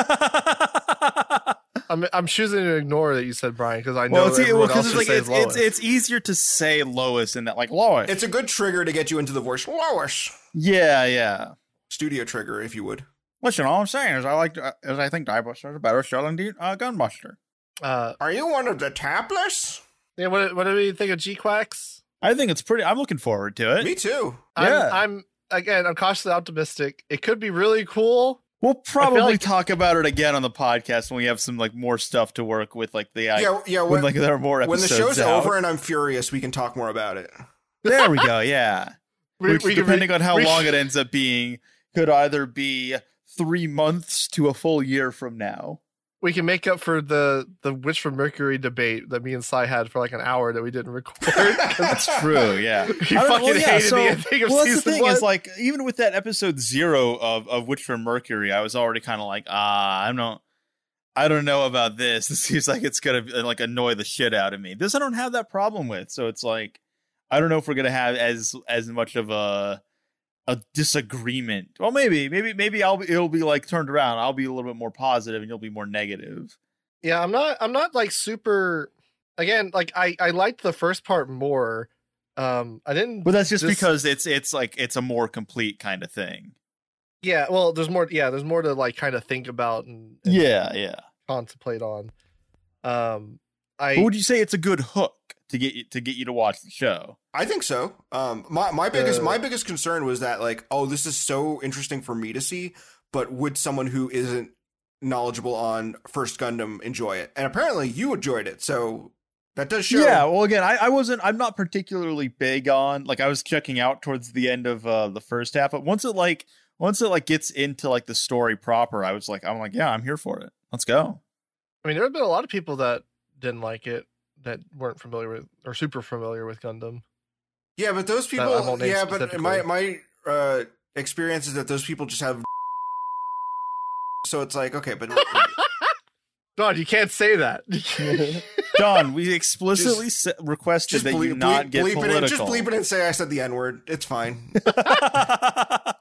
I'm I'm choosing to ignore that you said Brian because I know well, it's, everyone well, else it's just like says it's, Lois. it's it's easier to say Lois and that like Lois. It's a good trigger to get you into the voice, Lois. Yeah, yeah. Studio trigger, if you would. Listen, all I'm saying is I like uh, is I think Diebuster is a better show than uh, Gunbuster. Uh, Are you one of the tapless? Yeah. What What do you think of G-Quacks? I think it's pretty. I'm looking forward to it. Me too. Yeah. I'm, I'm again. I'm cautiously optimistic. It could be really cool. We'll probably like, talk about it again on the podcast when we have some like more stuff to work with, like the yeah, yeah. When, when like there are more episodes. When the show's out. over and I'm furious, we can talk more about it. There we go. Yeah, we, which we depending can, on how we, long it ends up being, could either be three months to a full year from now. We can make up for the the Witch from Mercury debate that me and Sai had for like an hour that we didn't record. That's true. Yeah, you fucking well, yeah, hated so, the ending of well, season that's the thing one. is like even with that episode zero of of Witch from Mercury, I was already kind of like, ah, I don't, I don't know about this. This seems like it's gonna like annoy the shit out of me. This I don't have that problem with. So it's like, I don't know if we're gonna have as as much of a a disagreement. Well, maybe, maybe, maybe I'll be, it'll be like turned around. I'll be a little bit more positive, and you'll be more negative. Yeah, I'm not. I'm not like super. Again, like I, I liked the first part more. Um, I didn't. But that's just, just because it's it's like it's a more complete kind of thing. Yeah, well, there's more. Yeah, there's more to like kind of think about and, and yeah, yeah, contemplate on. Um, I. But would you say it's a good hook to get you to get you to watch the show? I think so. Um, my my biggest uh, my biggest concern was that like, oh, this is so interesting for me to see, but would someone who isn't knowledgeable on First Gundam enjoy it? And apparently you enjoyed it, so that does show. Yeah, well, again, I, I wasn't I'm not particularly big on, like, I was checking out towards the end of uh the first half, but once it like once it like gets into like the story proper, I was like I'm like yeah, I'm here for it, let's go. I mean, there have been a lot of people that didn't like it, that weren't familiar with or super familiar with Gundam. Yeah, but those people yeah but my my uh experience is that those people just have. So it's like, okay, but Don, you can't say that. Don, we explicitly just, se- requested just that bleep, you not bleep, get bleep political. It in, just bleep it and say I said the N word. It's fine.